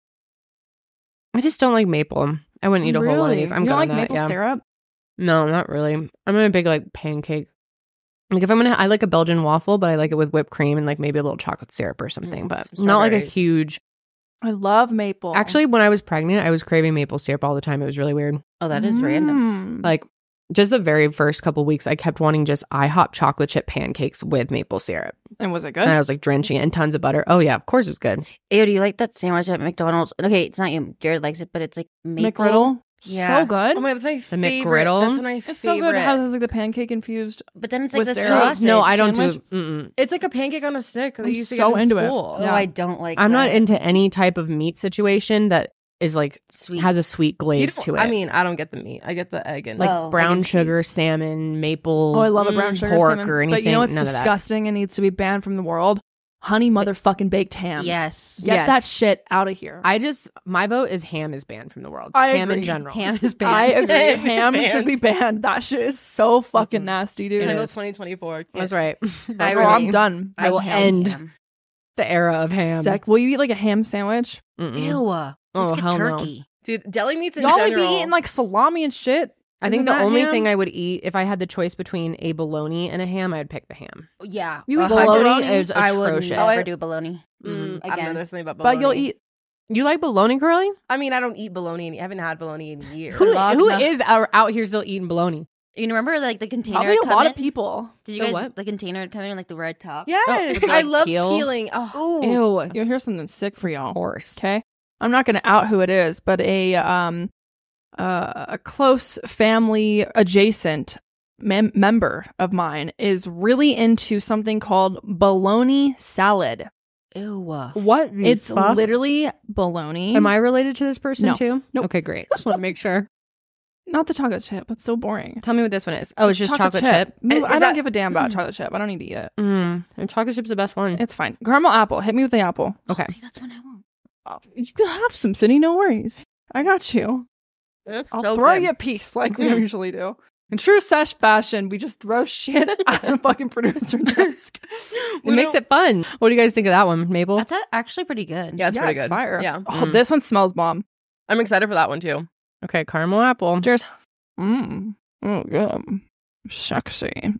I just don't like maple. I wouldn't eat a whole one of these. I'm you don't going like that, maple yeah. syrup? No, not really. I'm a big like pancake. Like if I'm gonna, I like a Belgian waffle, but I like it with whipped cream and like maybe a little chocolate syrup or something. But some not like a strawberries. huge. I love maple. Actually, when I was pregnant, I was craving maple syrup all the time. It was really weird. Oh, that is random. Like just the very first couple weeks, I kept wanting just IHOP chocolate chip pancakes with maple syrup. And was it good? And I was like drenching it in tons of butter. Oh yeah, of course it was good. Ew, do you like that sandwich at McDonald's? Okay, it's not you. Jared likes it, but it's like maple. McGriddle? Yeah. So good. Oh my god, that's my The favorite. McGriddle? That's my It's favorite. so good. It has like the pancake infused. But then it's like with the syrup. sausage. No, I don't sandwich? do. Mm-mm. It's like a pancake on a stick that I'm they used to so get in into it. school. Oh, I don't like I'm not that. into any type of meat situation that is like Sweet. has a sweet You glaze don't- to it. I mean, I don't get the meat. I get the egg and like Oh, egg brown and sugar, cheese. salmon, maple. Oh, I love a brown sugar pork salmon. or anything. But you know what's None of that. disgusting and needs to be banned from the world? Honey motherfucking baked hams. Yes. Get Yes. that shit out of here. My vote is ham is banned from the world. I ham in agree. general. Ham is banned. I agree. Ham is Ham should banned. be banned. That shit is so fucking nasty, dude. Until 2024. That's right. I Girl, I'm really- done. I will Ham. end Ham. the era of ham. Sick. Will you eat like a ham sandwich? Mm-mm. Ew. Let's Oh, get hell no. turkey. Dude, deli meats in Y'all would general. be eating like salami and shit. I think Isn't the that only ham? thing I would eat if I had the choice between a bologna and a ham, I'd pick the ham. Yeah. You eat Bologna pepperoni? is I would atrocious. never do bologna. I don't know. Again. There's something about bologna. But you'll eat. You like bologna, Curly? I mean, I don't eat bologna. I haven't had bologna in years. Who Lasagna. is out here still eating bologna? You remember like the container? Probably a come lot in? of people. Did you The guys what? the container coming in like the red top? Yes, with, I like, love peel? peeling. Oh, Ew. You'll hear something sick for y'all. Horse. Okay. I'm not going to out who it is, but a close family adjacent member of mine is really into something called bologna salad. Ew. What? the It's fuck? literally bologna. Am I related to this person No. too? Nope. Okay, great. Just want to make sure. Not the chocolate chip. That's so boring. Tell me what this one is. Oh, it's just chocolate chip. Move- Is I don't that- give a damn about chocolate chip. I don't need to eat it. And chocolate chip's the best one. It's fine. Caramel apple. Hit me with the apple. Okay. That's what I want. You can have some, Cindy. No worries. I got you. I'll so throw good. you a piece like we usually do. In true Sesh fashion, we just throw shit at the fucking producer desk. It makes it fun. What do you guys think of that one, Mabel? That's actually pretty good. yeah, it's pretty good. Fire. Yeah, Oh, this one smells bomb. I'm excited for that one too. Okay, caramel apple. Cheers. Oh, good. Sexy.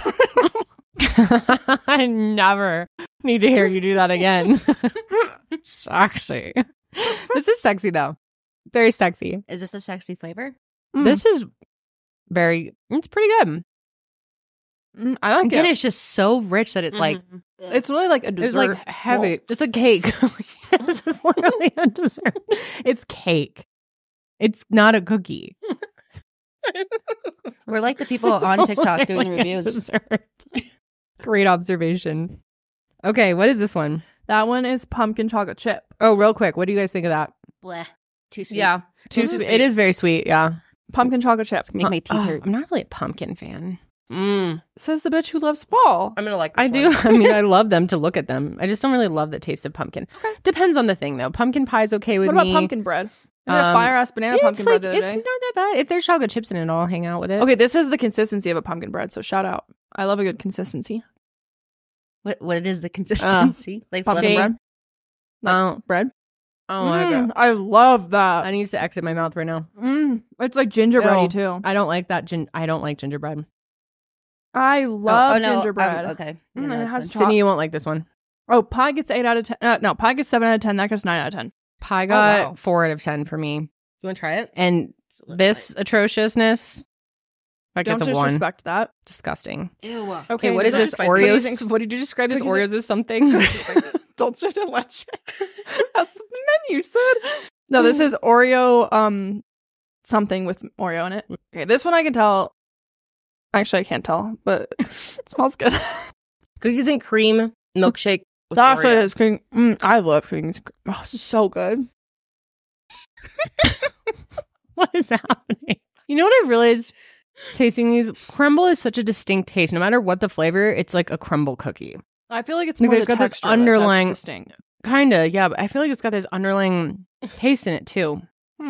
I never need to hear you do that again. Sexy. This is sexy though. Very sexy. Is this a sexy flavor? This is it's pretty good. I like Again, it. it's just so rich that it's like It's really like a it's dessert. like heavy. roll. It's a cake. This is literally a dessert. It's cake. It's not a cookie. We're like the people It's on TikTok doing literally a reviews. dessert. Great observation. Okay, what is this one? That one is pumpkin chocolate chip. Oh, real quick, what do you guys think of that? Bleh. Too sweet. Yeah, Too sweet. It is very sweet, yeah. Pumpkin chocolate chip. Make my teeth hurt. I'm not really a pumpkin fan. Says the bitch who loves fall. I'm gonna like. This I do. one. I mean, I love them to look at them. I just don't really love the taste of pumpkin. Depends on the thing, though. Pumpkin pie's okay with What about me. pumpkin bread? I had a fire ass banana pumpkin bread the other It's day. not that bad. If there's chocolate chips in it, I'll hang out with it. Okay, this is the consistency of a pumpkin bread, so shout out. I love a good consistency. What is the consistency? Like Pumpkin fluffy? bread? Oh, Bread? oh my god. I love that. I need to exit my mouth right now. It's like gingerbready Ew. too. I don't like that. I don't like gingerbread. I love no, gingerbread. okay. Mm, Yeah, and it that's has good. Sydney, you won't like this one. Oh, pie gets 8 out of 10. No, pie gets 7 out of 10. That gets 9 out of 10. Pie got wow. 4 out of 10 for me. You want to try it? And this atrociousness, that Don't gets a 1. Disrespect that. Disgusting. Ew. Okay, what is this? Oreos? What did you describe as Oreos as something? Dulce de leche. That's the menu said. No, this is Oreo, something with Oreo in it. Okay, this one I can tell. Actually, I can't tell, but it smells good. Cookies and cream milkshake. With That's Oreo. what it is. Cream. I love cookies. Oh, so good. What is happening? You know what I realized tasting these? Crumble is such a distinct taste. No matter what the flavor, it's like a crumble cookie. I feel like it's more there's the got this texture of it underlying, that's distinct. kind of, yeah. But I feel like it's got this underlying taste in it too.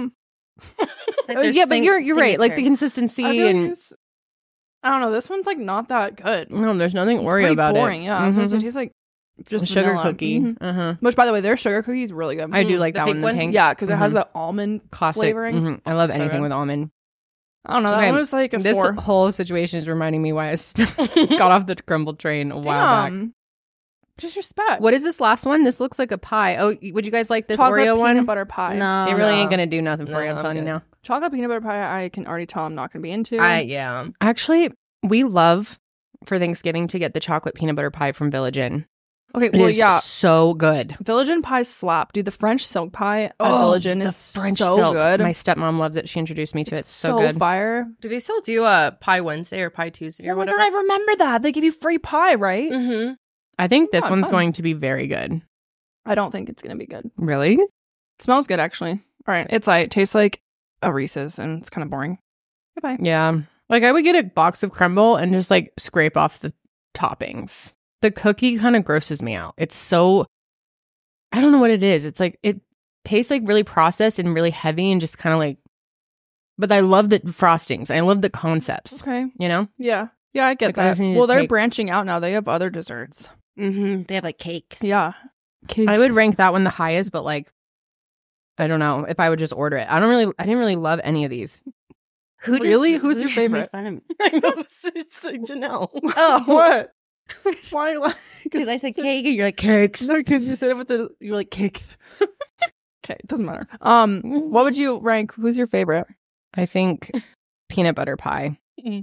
Yeah, but you're right. Like the consistency I feel like and it's- I don't know. This one's like not that good. no, there's nothing It's Oreo pretty about boring, it. Yeah, Mhm. so it tastes like just A sugar vanilla. cookie. Mhm. Which, by the way, their sugar cookie is really good. I do like The that pink one. The one? pink. Yeah, because it has Mhm. the almond Caustic. flavoring. Mhm. I love So anything good. with almond. I don't know. That Okay, one was like a this 4. whole situation is reminding me why I got off the crumble train a while back. Damn. Disrespect. What is this last one? This looks like a pie. Oh, would you guys like this Chocolate Oreo peanut one? butter pie. No. It really ain't gonna do nothing for No, you. I'm I'm telling you good. now. Chocolate peanut butter pie, I can already tell I'm not going to be into. Yeah. Actually, we love for Thanksgiving to get the chocolate peanut butter pie from Village Inn. Okay, It well, is yeah. so good. Village Inn pie slap. Dude, the French silk pie at Oh, Village Inn the is French so silk. good. My stepmom loves it. She introduced me to it. It's so so good. fire. Do they still do Pie Wednesday or Pie Tuesday or Oh my whatever? God, I remember that. They give you free pie, right? Mm-hmm. I think this Yeah, one's fun. going to be very good. I don't think it's going to be good. Really? It smells good, actually. All right. It tastes like a Reese's and it's kind of boring. Goodbye. Yeah. Like I would get a box of crumble and just like scrape off the toppings. The cookie kind of grosses me out. It's so, I don't know what it is. It's like, it tastes like really processed and really heavy and just kind of like, but I love the frostings. I love the concepts, Okay. you know? Yeah. Yeah, I get Like, I that. just need to Well, they're take- branching out now. They have other desserts. Mm-hmm. They have like cakes. Yeah. I would rank that one the highest, but like, I don't know if I would just order it. I didn't really love any of these. Who just, Really? Who's your just made favorite? fun of me? I know, it's like Janelle. Oh, what? Why? Because I said cake and you're like cakes. No, because you said it with you're like cakes. Okay, it doesn't matter. What would you rank? Who's your favorite? I think peanut butter pie.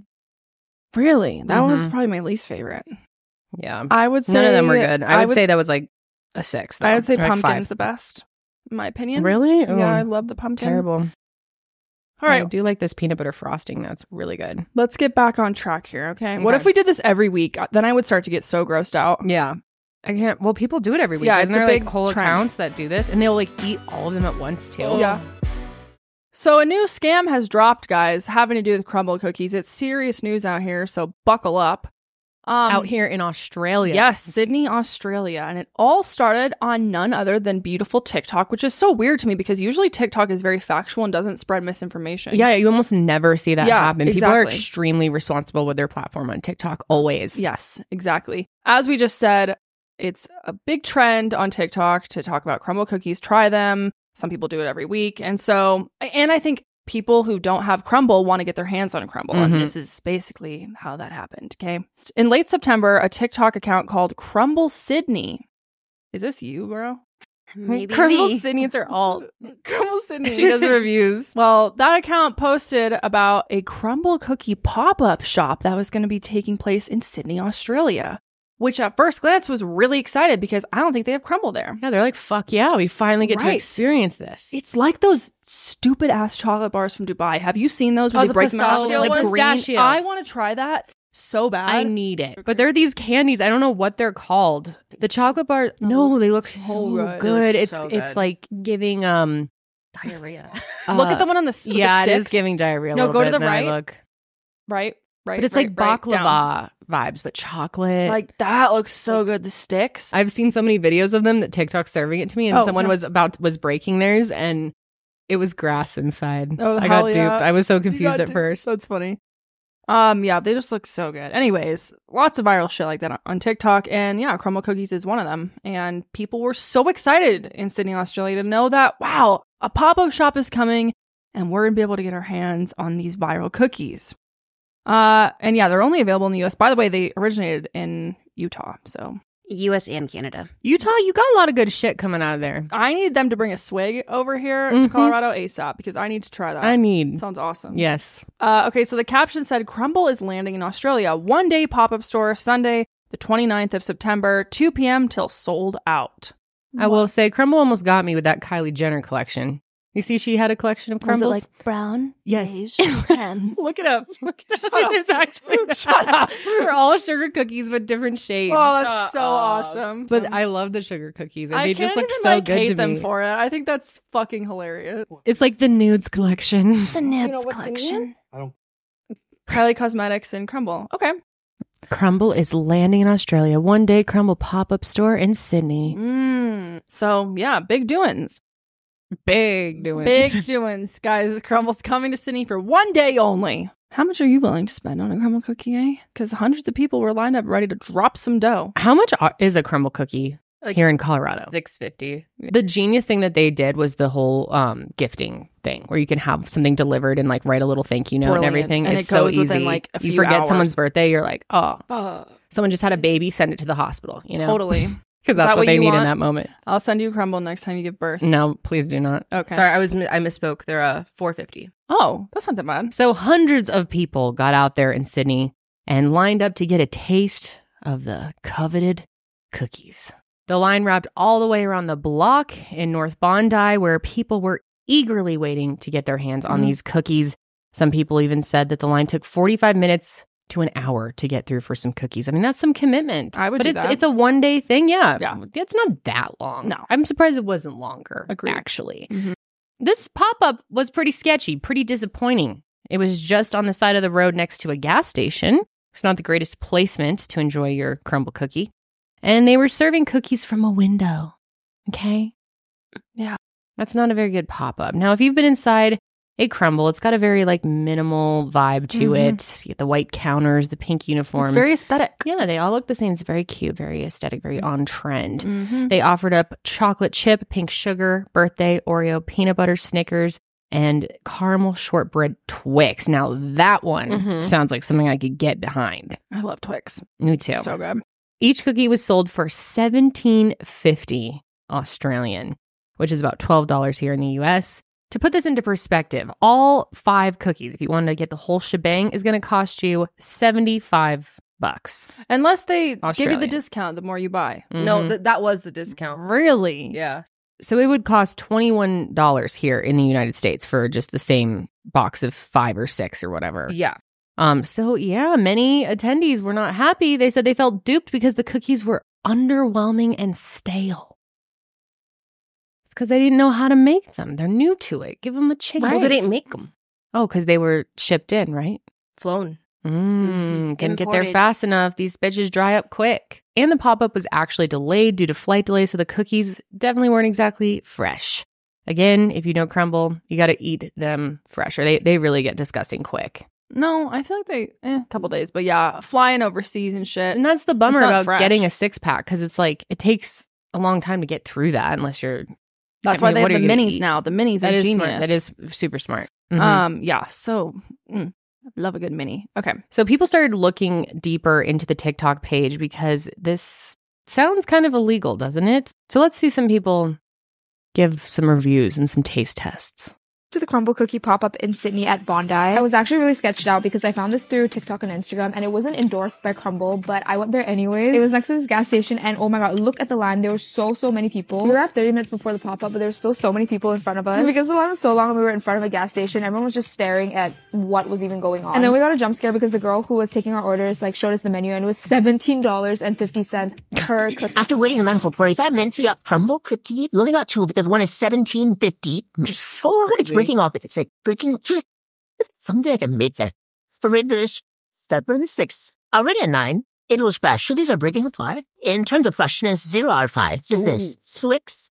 Really? That was Mhm. probably my least favorite. Yeah. I would say None of them were good. I would say that was like a 6. I would say Or like pumpkin's 5. the best, in my opinion. Really? Yeah, Ooh, I love the pumpkin. terrible. All right, I do like this peanut butter frosting. That's really good. let's get back on track here, okay? What Okay. if we did this every week? Then I would start to get so grossed out. Yeah. I can't. Well, people do it every week. Yeah, Isn't it's a there like big whole trend. accounts that do this, and they'll like eat all of them at once too. Yeah. So a new scam has dropped, guys, having to do with crumble cookies. It's serious news out here, so buckle up. Out here in Australia. Yes, Sydney, Australia. And it all started on none other than beautiful TikTok, which is so weird to me because usually TikTok is very factual and doesn't spread misinformation. Yeah, you almost never see that Yeah, happen. People are exactly. extremely responsible with their platform on TikTok, always. Yes, exactly. As we just said, it's a big trend on TikTok to talk about crumble cookies, try them. Some people do it every week. And I think people who don't have crumble want to get their hands on crumble. Mhm. And this is basically how that happened. Okay. In late September, a TikTok account called Crumble Sydney. Is this you, bro? Maybe Crumble me. Sydney, it's her alt. Crumble Sydney. She does reviews. Well, that account posted about a crumble cookie pop-up shop that was going to be taking place in Sydney, Australia, which at first glance was really excited because I don't think they have crumble there. Yeah, they're like, fuck yeah, we finally get to Right. experience this. It's like those stupid ass chocolate bars from Dubai. Have you seen those where they the break them out? pistachio Like ones? green? Pistachio. I want to try that so bad. I need it. But they're these candies. I don't know what they're called. The chocolate bars. No, they look so good. good. They look It's so it's good. like giving Diarrhea. Look at the one on the yeah, the it is sticks. giving diarrhea. A No, little go to bit, the then I right. Look, Right. but it's like right, down. baklava vibes, but chocolate. Like that looks so good. The sticks. I've seen so many videos of them that TikTok's serving it to me, and Oh, someone yeah. was breaking theirs, and it was grass inside. Oh, I hell got yeah. duped. I was so You confused got at duped. first. That's funny. Yeah, they just look so good. Anyways, lots of viral shit like that on TikTok, and yeah, crumble cookies is one of them. And people were so excited in Sydney, Australia, to know that wow, a pop-up shop is coming, and we're gonna be able to get our hands on these viral cookies. And yeah, they're only available in the US. By the way, they originated in Utah, so U.S. and Canada. Utah, you got a lot of good shit coming out of there. I need them to bring a swig over here to Colorado ASAP because I need to try that. Sounds awesome. Yes. Okay, so the caption said, Crumble is landing in Australia. 1-day pop-up store, Sunday, the 29th of September, 2 p.m. till sold out. I will say, Crumble almost got me with that Kylie Jenner collection. You see she had a collection of crumbles? Was it like brown? Yes. Beige, tan? Look it up. It's actually Shut up. They're all sugar cookies with different shades. Oh, that's so awesome. But I love the sugar cookies. And I they just look can't so even, good hate to them me. for it. I think that's fucking hilarious. It's like the nudes collection. The nudes collection. Kylie Cosmetics and Crumble. Okay. Crumble is landing in Australia. 1-day Crumble pop-up store in Sydney. So, yeah, big doings. Big doings. Big doings, guys. Crumble's coming to Sydney for 1 day only. How much are you willing to spend on a crumble cookie, eh? Because hundreds of people were lined up ready to drop some dough. How much is a crumble cookie here in Colorado? $6.50. The genius thing that they did was the whole gifting thing where you can have something delivered and like write a little thank you note and everything. And it's it goes so easy. within like a few you forget hours. someone's birthday, you're like, someone just had a baby, send it to the hospital, you know? Totally. Because that's what they need in that moment. I'll send you a crumble next time you give birth. No, please do not. Okay. Sorry, I misspoke. They're $4.50. Oh, that's not that bad. So hundreds of people got out there in Sydney and lined up to get a taste of the coveted cookies. The line wrapped all the way around the block in North Bondi, where people were eagerly waiting to get their hands on these cookies. Some people even said that the line took 45 minutes to an hour to get through for some cookies. I mean, that's some commitment. I would but do it's that. it's a 1-day thing. Yeah. It's not that long. No. I'm surprised it wasn't longer, Agreed. actually. This pop-up was pretty sketchy, pretty disappointing. It was just on the side of the road next to a gas station. It's not the greatest placement to enjoy your crumble cookie. And they were serving cookies from a window. Okay? Yeah. That's not a very good pop-up. Now, if you've been inside a crumble, it's got a very like minimal vibe to it. You get the white counters, the pink uniform. It's very aesthetic. Yeah, they all look the same. It's very cute, very aesthetic, very on trend. They offered up chocolate chip, pink sugar, birthday, Oreo, peanut butter Snickers, and caramel shortbread Twix. Now, that one sounds like something I could get behind. I love Twix. Me too. So good. Each cookie was sold for $17.50 Australian, which is about $12 here in the US. To put this into perspective, all 5 cookies, if you wanted to get the whole shebang, is going to cost you $75. Unless they give you Australian. the discount the more you buy. No, that was the discount. Really? Yeah. So it would cost $21 here in the United States for just the same box of 5 or 6 or whatever. Yeah. So yeah, many attendees were not happy. They said they felt duped because the cookies were underwhelming and stale. It's because they didn't know how to make them. They're new to it. Give them a chance. Well, they didn't make them. Oh, because they were shipped in, right? Flown. Couldn't get there Imported. fast enough. These bitches dry up quick. And the pop-up was actually delayed due to flight delays, so the cookies definitely weren't exactly fresh. Again, if you know crumble, you got to eat them fresh, or they really get disgusting quick. No, I feel like a couple days, but yeah, flying overseas and shit. And that's the bummer It's not about fresh. getting a 6-pack, because it's like it takes a long time to get through that unless you're... That's I why mean, they what have are the you gonna minis eat? now. The minis That are is genius. smart. That is super smart. Mhm. Yeah, so love a good mini. Okay. So people started looking deeper into the TikTok page because this sounds kind of illegal, doesn't it? So let's see some people give some reviews and some taste tests. To the crumble cookie pop-up in Sydney at Bondi. I was actually really sketched out because I found this through TikTok and Instagram, and it wasn't endorsed by Crumble, but I went there anyways. It was next to this gas station, and oh my god, look at the line. There were so many people. We arrived 30 minutes before the pop-up, but there were still so many people in front of us. And because the line was so long and we were in front of a gas station, everyone was just staring at what was even going on. And then we got a jump scare because the girl who was taking our orders like showed us the menu, and it was $17.50 per cookie. After waiting in line for 45 minutes, we got crumble cookie. We only got 2 because one is $17.50. So it's breaking off. It's like freaking someday I can make that. For this, step 6. Already at 9. It was fresh. So these are breaking apart. In terms of freshness, 0 out of 5. Just this. Twix.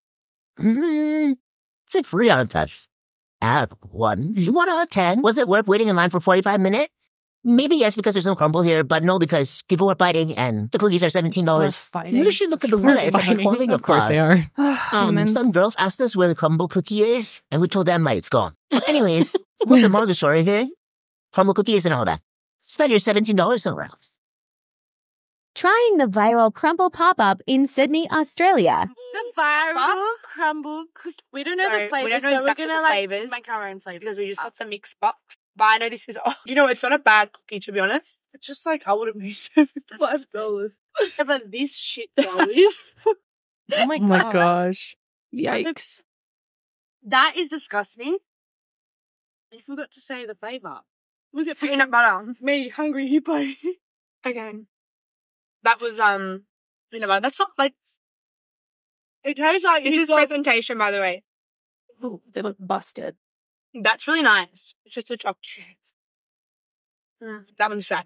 It's a 3 out of 5. Add 1. 1 out of 10. Was it worth waiting in line for 45 minutes? Maybe yes, because there's no crumble here, but no, because people were fighting and the cookies are $17. You should look at the list. It's like holding a Of course they are. Some girls asked us where the crumble cookie is, and we told them like it's gone. Anyways, what's the moral of the story here? Crumble cookie isn't all that. Spend your $17 somewhere else. trying the viral crumble pop-up in Sydney, Australia. The viral crumble cookie. We don't know the flavors, we don't know so exactly we're gonna the flavors make our own flavors. because we just got the mixed box. But I know this is, it's not a bad cookie, to be honest. It's just like, I would have made $55. But this shit, guys. Oh my gosh. Yikes. That is disgusting. I forgot to say the flavor. Look at Peanut butter. me, hungry hippo. Okay. That was, peanut butter. That's not like, It tastes like this is presentation, by the way. Ooh, they look busted. That's really nice. It's just a chocolate chip. That one's sad.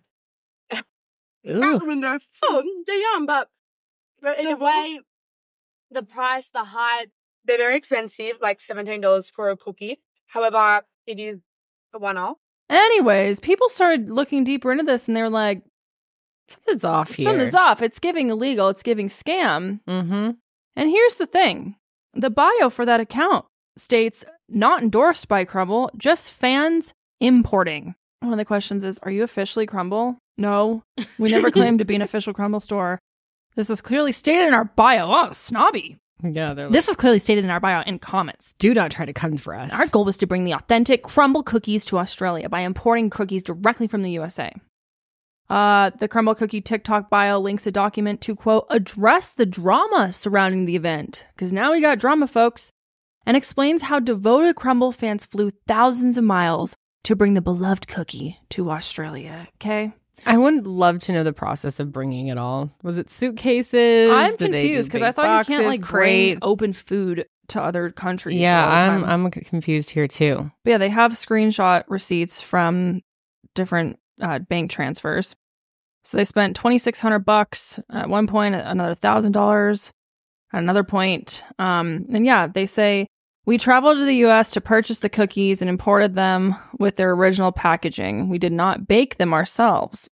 They're yum, but in a way, the price, the hype. They're very expensive, like $17 for a cookie. However, it is a one-off. Anyways, people started looking deeper into this and they were like, something's off here. Something's off. It's giving illegal. It's giving scam. Mm-hmm. And here's the thing. The bio for that account states, not endorsed by Crumbl, just fans importing. One of the questions is, are you officially Crumbl? No, we never claimed to be an official Crumbl store. This is clearly stated in our bio. Oh, snobby. Yeah, they're This was clearly stated in our bio in comments. Do not try to come for us. Our goal was to bring the authentic Crumbl cookies to Australia by importing cookies directly from the USA. The Crumbl Cookie TikTok bio links a document to, quote, address the drama surrounding the event. Because now we got drama, folks. And explains how devoted Crumbl fans flew thousands of miles to bring the beloved cookie to Australia. Okay? I would love to know the process of bringing it all. Was it suitcases? I'm confused because I thought you can't like bring open food to other countries. Yeah, I'm confused here too. But yeah, they have screenshot receipts from different bank transfers. So they spent $2,600 at one point, another $1,000 at another point. And yeah, they say, we traveled to the U.S. to purchase the cookies and imported them with their original packaging. We did not bake them ourselves.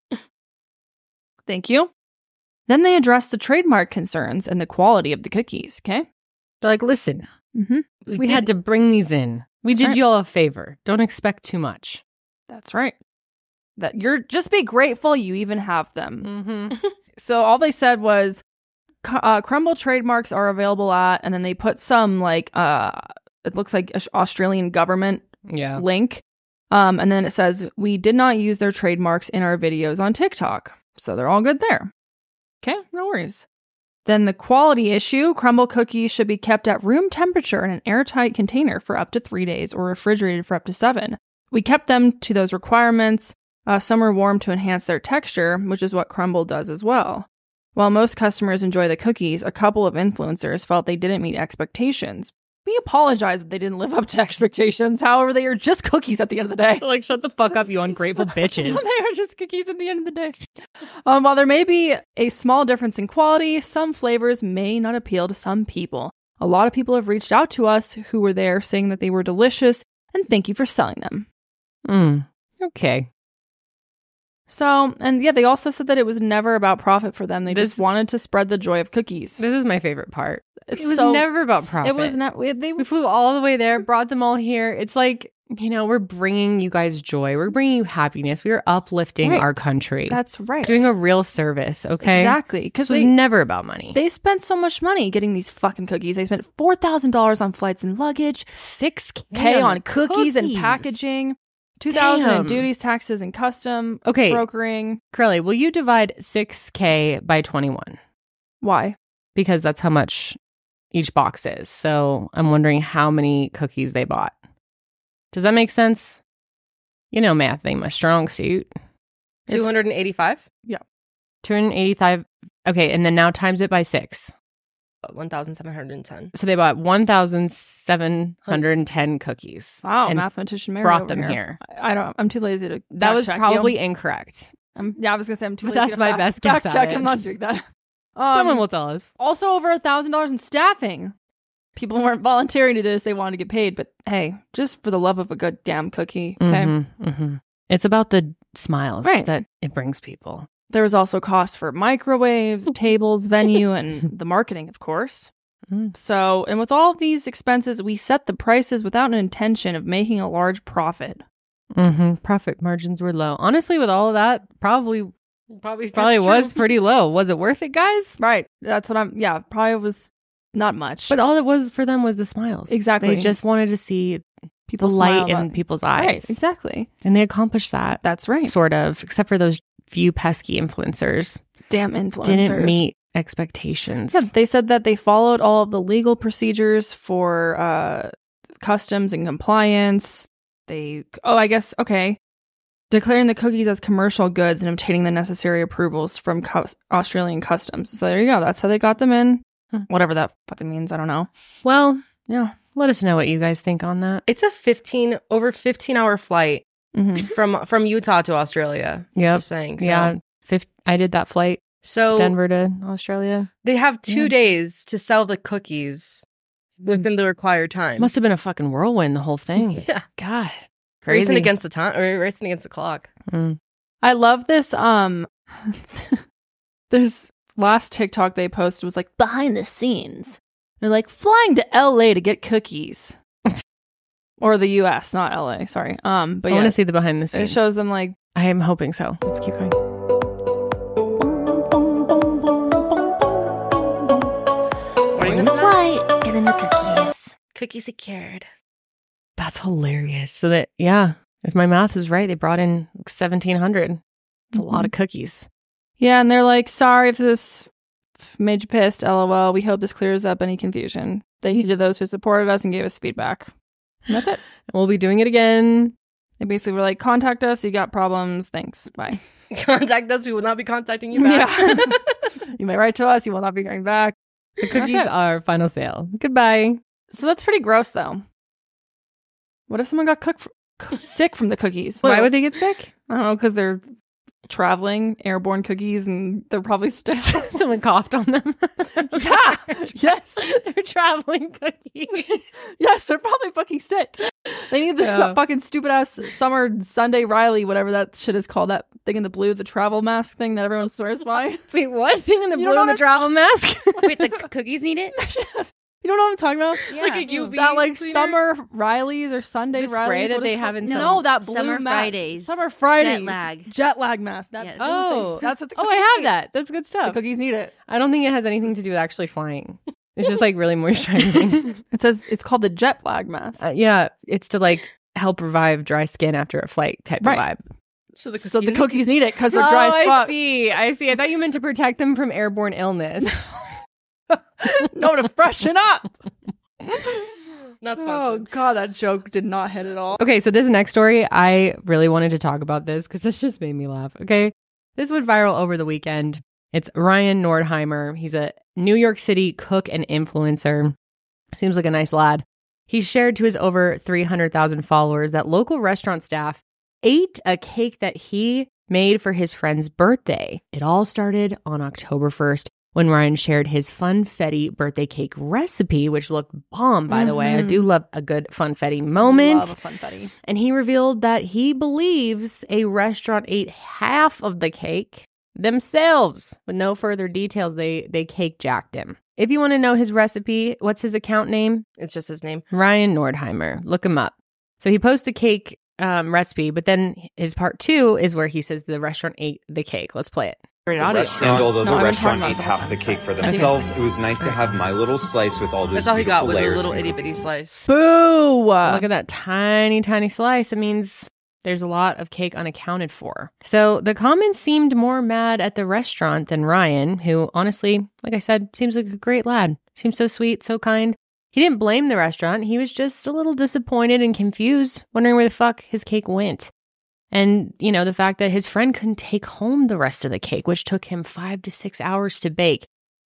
Thank you. Then they addressed the trademark concerns and the quality of the cookies, okay? They're like, listen, we had to bring these in. We did you all a favor. Don't expect too much. That's right. That you're just be grateful you even have them. Mm-hmm. So all they said was, Crumbl trademarks are available at, and then they put some like it looks like Australian government link, and then it says we did not use their trademarks in our videos on TikTok, so they're all good there. Okay, no worries. Then the quality issue: Crumbl cookies should be kept at room temperature in an airtight container for up to 3 days, or refrigerated for up to 7. We kept them to those requirements. Some are warm to enhance their texture, which is what Crumbl does as well. While most customers enjoy the cookies, a couple of influencers felt they didn't meet expectations. We apologize that they didn't live up to expectations. However, they are just cookies at the end of the day. Like, shut the fuck up, you ungrateful bitches. They are just cookies at the end of the day. While there may be a small difference in quality, some flavors may not appeal to some people. A lot of people have reached out to us who were there saying that they were delicious, and thank you for selling them. Okay. So, and yeah, they also said that it was never about profit for them. They just wanted to spread the joy of cookies. This is my favorite part. It was never about profit. It was not. We flew all the way there, brought them all here. It's like, we're bringing you guys joy. We're bringing you happiness. We are uplifting our country. That's right. Doing a real service, okay? Exactly. Because it was never about money. They spent so much money getting these fucking cookies. They spent $4,000 on flights and luggage. $6,000 on cookies and packaging. $2,000 in duties, taxes, and custom brokering. Curly, will you divide $6,000 by 21? Why? Because that's how much each box is. So I'm wondering how many cookies they bought. Does that make sense? Math ain't my strong suit. 285? Yeah. 285. Okay, and then now times it by 6. 1,710. So they bought 1,710 cookies. Wow, and mathematician Mary brought over them here. here. I'm too lazy to. That was probably incorrect. I was gonna say I'm too but lazy. That's to my best guess. Check. I'm not doing that. Someone will tell us. Also, over $1,000 in staffing. People weren't volunteering to do this; they wanted to get paid. But hey, just for the love of a good damn cookie. Okay. It's about the smiles that it brings people. There was also costs for microwaves, tables, venue, and the marketing, of course. So, and with all of these expenses, we set the prices without an intention of making a large profit. Profit margins were low. Honestly, with all of that, probably Probably was pretty low. Was it worth it, guys? Right. That's what probably was not much. But all it was for them was the smiles. Exactly. They just wanted to see people the light in people's eyes. Right, exactly. And they accomplished that. That's right. Sort of, except for those few pesky influencers. Damn influencers. Didn't meet expectations. Yeah, they said that they followed all of the legal procedures for customs and compliance. Declaring the cookies as commercial goods and obtaining the necessary approvals from Australian customs. So there you go. That's how they got them in. Whatever that fucking means. I don't know. Well, yeah. Let us know what you guys think on that. It's a over 15-hour flight from Utah to Australia. Yeah. Just saying. So. Yeah. I did that flight. So Denver to Australia. They have 2 days to sell the cookies within the required time. Must have been a fucking whirlwind, the whole thing. Yeah. God. Crazy. Racing against the time, or racing against the clock. I love this. This last TikTok they posted was like behind the scenes. They're like flying to LA to get cookies, or the US, not LA. Sorry. But I want to see the behind the scenes. It shows them like. I am hoping so. Let's keep going. Morning the flight, getting the cookies. Cookies secured. That's hilarious. So that, yeah, if my math is right, they brought in 1,700. It's a lot of cookies. Yeah, and they're like, sorry if this made you pissed, LOL. We hope this clears up any confusion. Thank you to those who supported us and gave us feedback. And that's it. We'll be doing it again. They basically were like, contact us. You got problems. Thanks. Bye. Contact us. We will not be contacting you back. Yeah. You may write to us. You will not be going back. The cookies are final sale. Goodbye. So that's pretty gross, though. What if someone got sick from the cookies? Why would they get sick? I don't know, because they're traveling, airborne cookies, and they're probably still... Someone coughed on them. Yeah. Yes. They're traveling cookies. Yes, they're probably fucking sick. They need this fucking stupid-ass Summer Sunday Riley, whatever that shit is called, that thing in the blue, the travel mask thing that everyone swears by. Wait, what? Thing in the blue and the travel mask? Wait, the cookies need it? Yes. You don't know what I'm talking about? Yeah. Like a UV that like cleaner? Summer Rileys or Sunday The Rileys. spray that what they is have in no, some- that blue Summer mask. Fridays. Summer Fridays. Jet lag. Mask. That Yeah. blue thing. That's what the cookies I have need. that. That's good The stuff. cookies need it. I don't think it has anything to do with actually flying. It's just like really moisturizing. It says it's called the jet lag mask. Yeah, it's to like help revive dry skin after a flight type of vibe. So the cookies need it because they're dry as fuck. I see. I thought you meant to protect them from airborne illness. No, to freshen up. Not sponsored. Oh god, that joke did not hit at all. Okay, so this next story, I really wanted to talk about this because this just made me laugh. Okay, this went viral over the weekend. It's Ryan Nordheimer. He's a New York City cook and influencer. Seems like a nice lad. He shared to his over 300,000 followers that local restaurant staff ate a cake that he made for his friend's birthday. It all started on October 1st when Ryan shared his funfetti birthday cake recipe, which looked bomb, by the way. I do love a good funfetti moment. Love a funfetti. And he revealed that he believes a restaurant ate half of the cake themselves. With no further details, they cake jacked him. If you want to know his recipe, what's his account name? It's just his name. Ryan Nordheimer. Look him up. So he posts the cake recipe, but then his part 2 is where he says the restaurant ate the cake. Let's play it. And although the restaurant ate half the cake for themselves, it was nice to have my little slice with all those That's all he got was a layers. little itty bitty slice. Boo! Look at that tiny, tiny slice. It means there's a lot of cake unaccounted for. So the comments seemed more mad at the restaurant than Ryan, who honestly, like I said, seems like a great lad. Seems so sweet, so kind. He didn't blame the restaurant. He was just a little disappointed and confused, wondering where the fuck his cake went. And, you know, the fact that his friend couldn't take home the rest of the cake, which took him 5 to 6 hours to bake.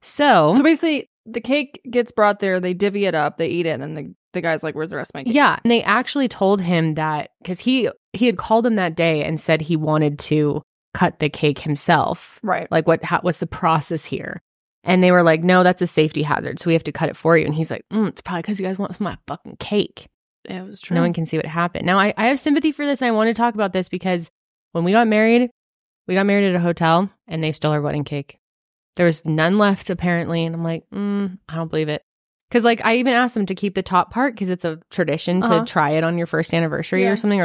So basically, the cake gets brought there, they divvy it up, they eat it, and then the guy's like, where's the rest of my cake? Yeah. And they actually told him that because he had called him that day and said he wanted to cut the cake himself. Right. Like, what's the process here? And they were like, no, that's a safety hazard, so we have to cut it for you. And he's like, it's probably because you guys want some of my fucking cake. It was true. No one can see what happened. Now, I have sympathy for this, and I want to talk about this because when we got married at a hotel, and they stole our wedding cake. There was none left, apparently, and I'm like, I don't believe it. Because, like, I even asked them to keep the top part because it's a tradition to try it on your first anniversary or something, or, like,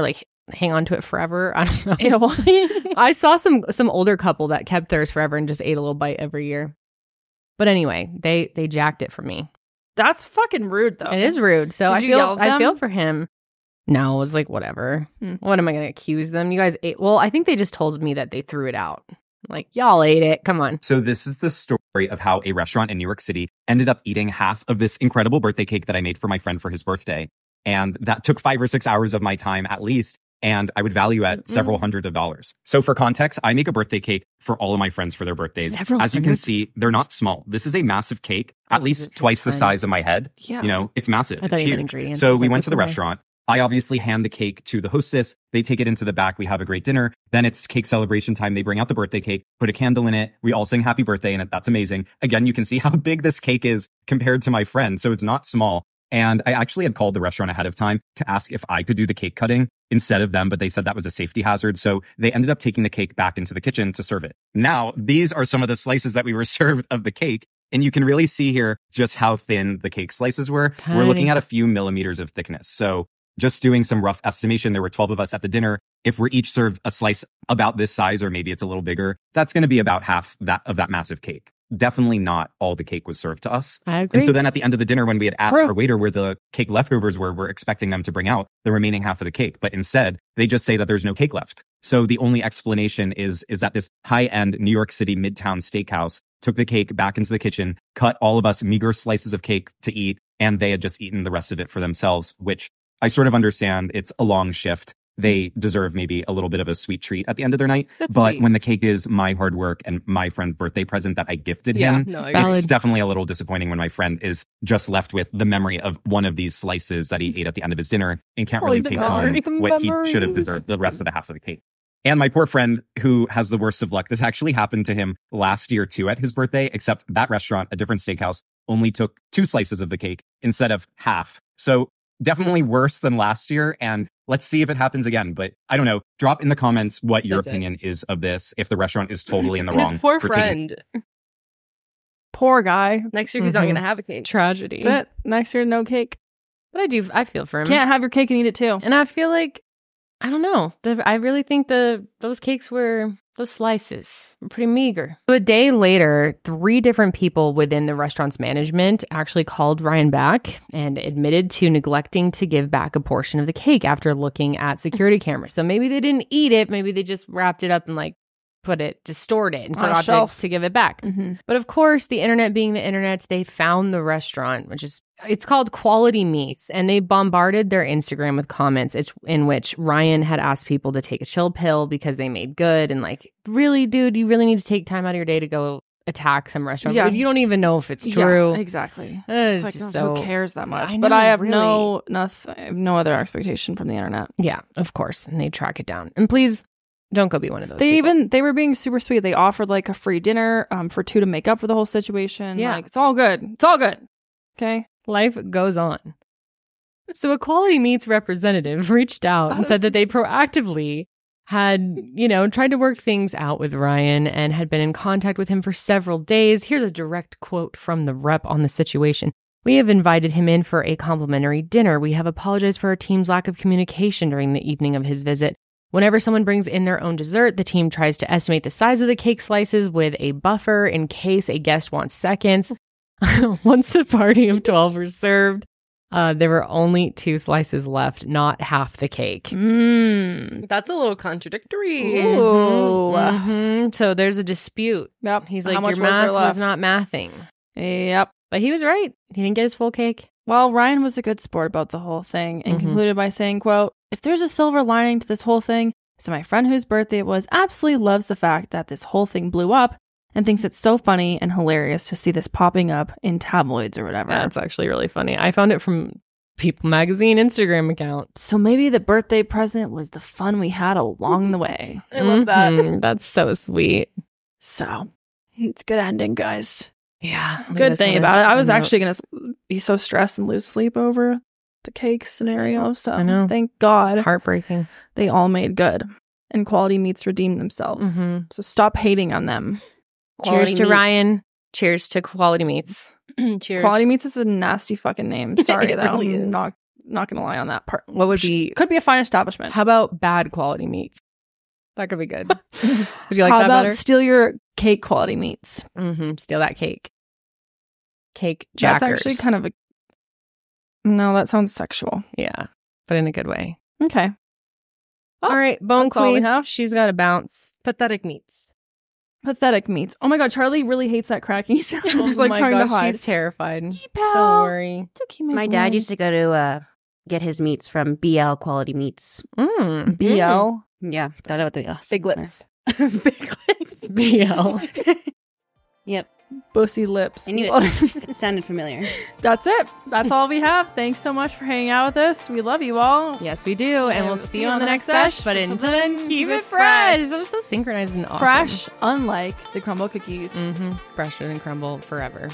hang on to it forever. I don't know. I saw some older couple that kept theirs forever and just ate a little bite every year. But anyway, they jacked it from me. That's fucking rude, though. It is rude. So Did you yell at I feel them? for him. No, it was like, whatever. What am I going to accuse them? You guys ate. Well, I think they just told me that they threw it out. Like, y'all ate it. Come on. So this is the story of how a restaurant in New York City ended up eating half of this incredible birthday cake that I made for my friend for his birthday. And that took 5 or 6 hours of my time at least. And I would value at several hundreds of dollars. So for context, I make a birthday cake for all of my friends for their birthdays. As you can see, they're not small. This is a massive cake, at least twice the size of my head. Yeah. You know, it's massive. I It's thought you meant huge. ingredients. I So was we like, went what's to the in there? restaurant. I obviously hand the cake to the hostess. They take it into the back. We have a great dinner. Then it's cake celebration time. They bring out the birthday cake, put a candle in it. We all sing happy birthday in it. That's amazing. Again, you can see how big this cake is compared to my friend. So it's not small. And I actually had called the restaurant ahead of time to ask if I could do the cake cutting instead of them, but they said that was a safety hazard. So they ended up taking the cake back into the kitchen to serve it. Now, these are some of the slices that we were served of the cake. And you can really see here just how thin the cake slices were. We're looking Tiny. at a few millimeters of thickness. So just doing some rough estimation, there were 12 of us at the dinner. If we're each served a slice about this size, or maybe it's a little bigger, that's going to be about half of that massive cake. Definitely not all the cake was served to us. I agree. And so then at the end of the dinner, when we had asked our waiter where the cake leftovers were, we're expecting them to bring out the remaining half of the cake. But instead, they just say that there's no cake left. So the only explanation is that this high-end New York City Midtown steakhouse took the cake back into the kitchen, cut all of us meager slices of cake to eat, and they had just eaten the rest of it for themselves, which I sort of understand. It's a long shift. They deserve maybe a little bit of a sweet treat at the end of their night. That's but sweet. when the cake is my hard work and my friend's birthday present that I gifted Yeah, him, no, I agree. it's definitely a little disappointing when my friend is just left with the memory of one of these slices that he ate at the end of his dinner and can't really take home what he should have deserved, the rest of the half of the cake. And my poor friend, who has the worst of luck, this actually happened to him last year too at his birthday, except that restaurant, a different steakhouse, only took 2 slices of the cake instead of half. So definitely worse than last year. And let's see if it happens again. But I don't know. Drop in the comments what your opinion is of this, if the restaurant is totally in the wrong. His poor for taking- friend. Poor guy. Next year he's not going to have a cake. Tragedy. That's it. Next year, no cake. But I feel for him. Can't have your cake and eat it too. And I feel like, I don't know. I really think those slices were pretty meager. So a day later, 3 different people within the restaurant's management actually called Ryan back and admitted to neglecting to give back a portion of the cake after looking at security cameras. So maybe they didn't eat it. Maybe they just wrapped it up and stored it and On a forgot shelf. to give it back. Mm-hmm. But of course, the internet being the internet, they found the restaurant, it's called Quality Meats, and they bombarded their Instagram with comments in which Ryan had asked people to take a chill pill because they made good, and like, really, dude, you really need to take time out of your day to go attack some restaurant. Yeah. If you don't even know if it's true. Yeah, exactly. It's Like, just who cares that much? I But know, I have really. I have no other expectation from the internet. Yeah, of course. And they track it down. And please don't go be one of those people. They were being super sweet. They offered like a free dinner for 2 to make up for the whole situation. Yeah. Like, it's all good. It's all good. Okay. Life goes on. So a Quality Meats representative reached out and said that they proactively had, tried to work things out with Ryan and had been in contact with him for several days. Here's a direct quote from the rep on the situation. "We have invited him in for a complimentary dinner. We have apologized for our team's lack of communication during the evening of his visit. Whenever someone brings in their own dessert, the team tries to estimate the size of the cake slices with a buffer in case a guest wants seconds. Once the party of 12 were served, there were only 2 slices left, not half the cake." That's a little contradictory. Ooh. So there's a dispute. Yep. He's How like, much your was there math was left?" not mathing. Yep. But he was right. He didn't get his full cake. Well, Ryan was a good sport about the whole thing and concluded by saying, quote, "If there's a silver lining to this whole thing, so my friend whose birthday it was absolutely loves the fact that this whole thing blew up and thinks it's so funny and hilarious to see this popping up in tabloids or whatever." That's actually really funny. I found it from People Magazine Instagram account. So maybe the birthday present was the fun we had along the way. I love that. That's so sweet. So it's good ending, guys. Yeah. Good thing about it. I was actually going to be so stressed and lose sleep over the cake scenario. So I know. Thank God. Heartbreaking. They all made good. And Quality Meats redeemed themselves. So stop hating on them. Cheers to meat. Ryan. Cheers to Quality Meats. Cheers. Quality Meats is a nasty fucking name. Sorry, It that really I'm is. not. not gonna lie on that part. What would be could be a fine establishment. How about bad quality meats? That could be good. Would you like How that about better? steal your cake quality meats? Steal that cake. Cake jackers. That's actually kind of a. No, that sounds sexual. Yeah, but in a good way. Okay. All right, Bone that's all we Queen. have. She's got to bounce. Pathetic meats. Pathetic meats. Oh my god, Charlie really hates that cracking sound. I was like my trying gosh, to hide. She's terrified. Pal. Don't worry. It's okay, My dad used to go to get his meats from BL Quality Meats. BL? Yeah, don't know what the Big lips. Big lips. BL. Yep. Bussy lips. I knew it. It sounded familiar. That's it. That's all we have. Thanks so much for hanging out with us. We love you all. Yes, we do. And we'll see you on the next sesh. But until then, keep it fresh. That was so synchronized and awesome. Fresh, unlike the crumble cookies. Fresher than crumble forever.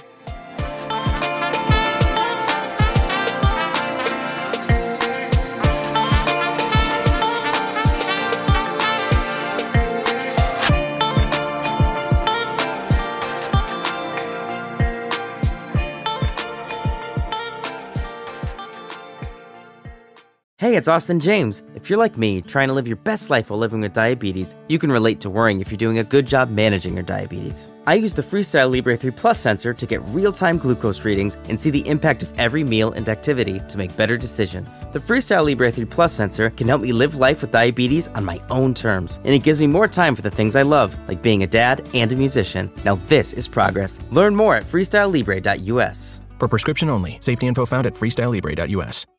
Hey, it's Austin James. If you're like me, trying to live your best life while living with diabetes, you can relate to worrying if you're doing a good job managing your diabetes. I use the Freestyle Libre 3 Plus sensor to get real-time glucose readings and see the impact of every meal and activity to make better decisions. The Freestyle Libre 3 Plus sensor can help me live life with diabetes on my own terms, and it gives me more time for the things I love, like being a dad and a musician. Now this is progress. Learn more at freestylelibre.us. For prescription only. Safety info found at freestylelibre.us.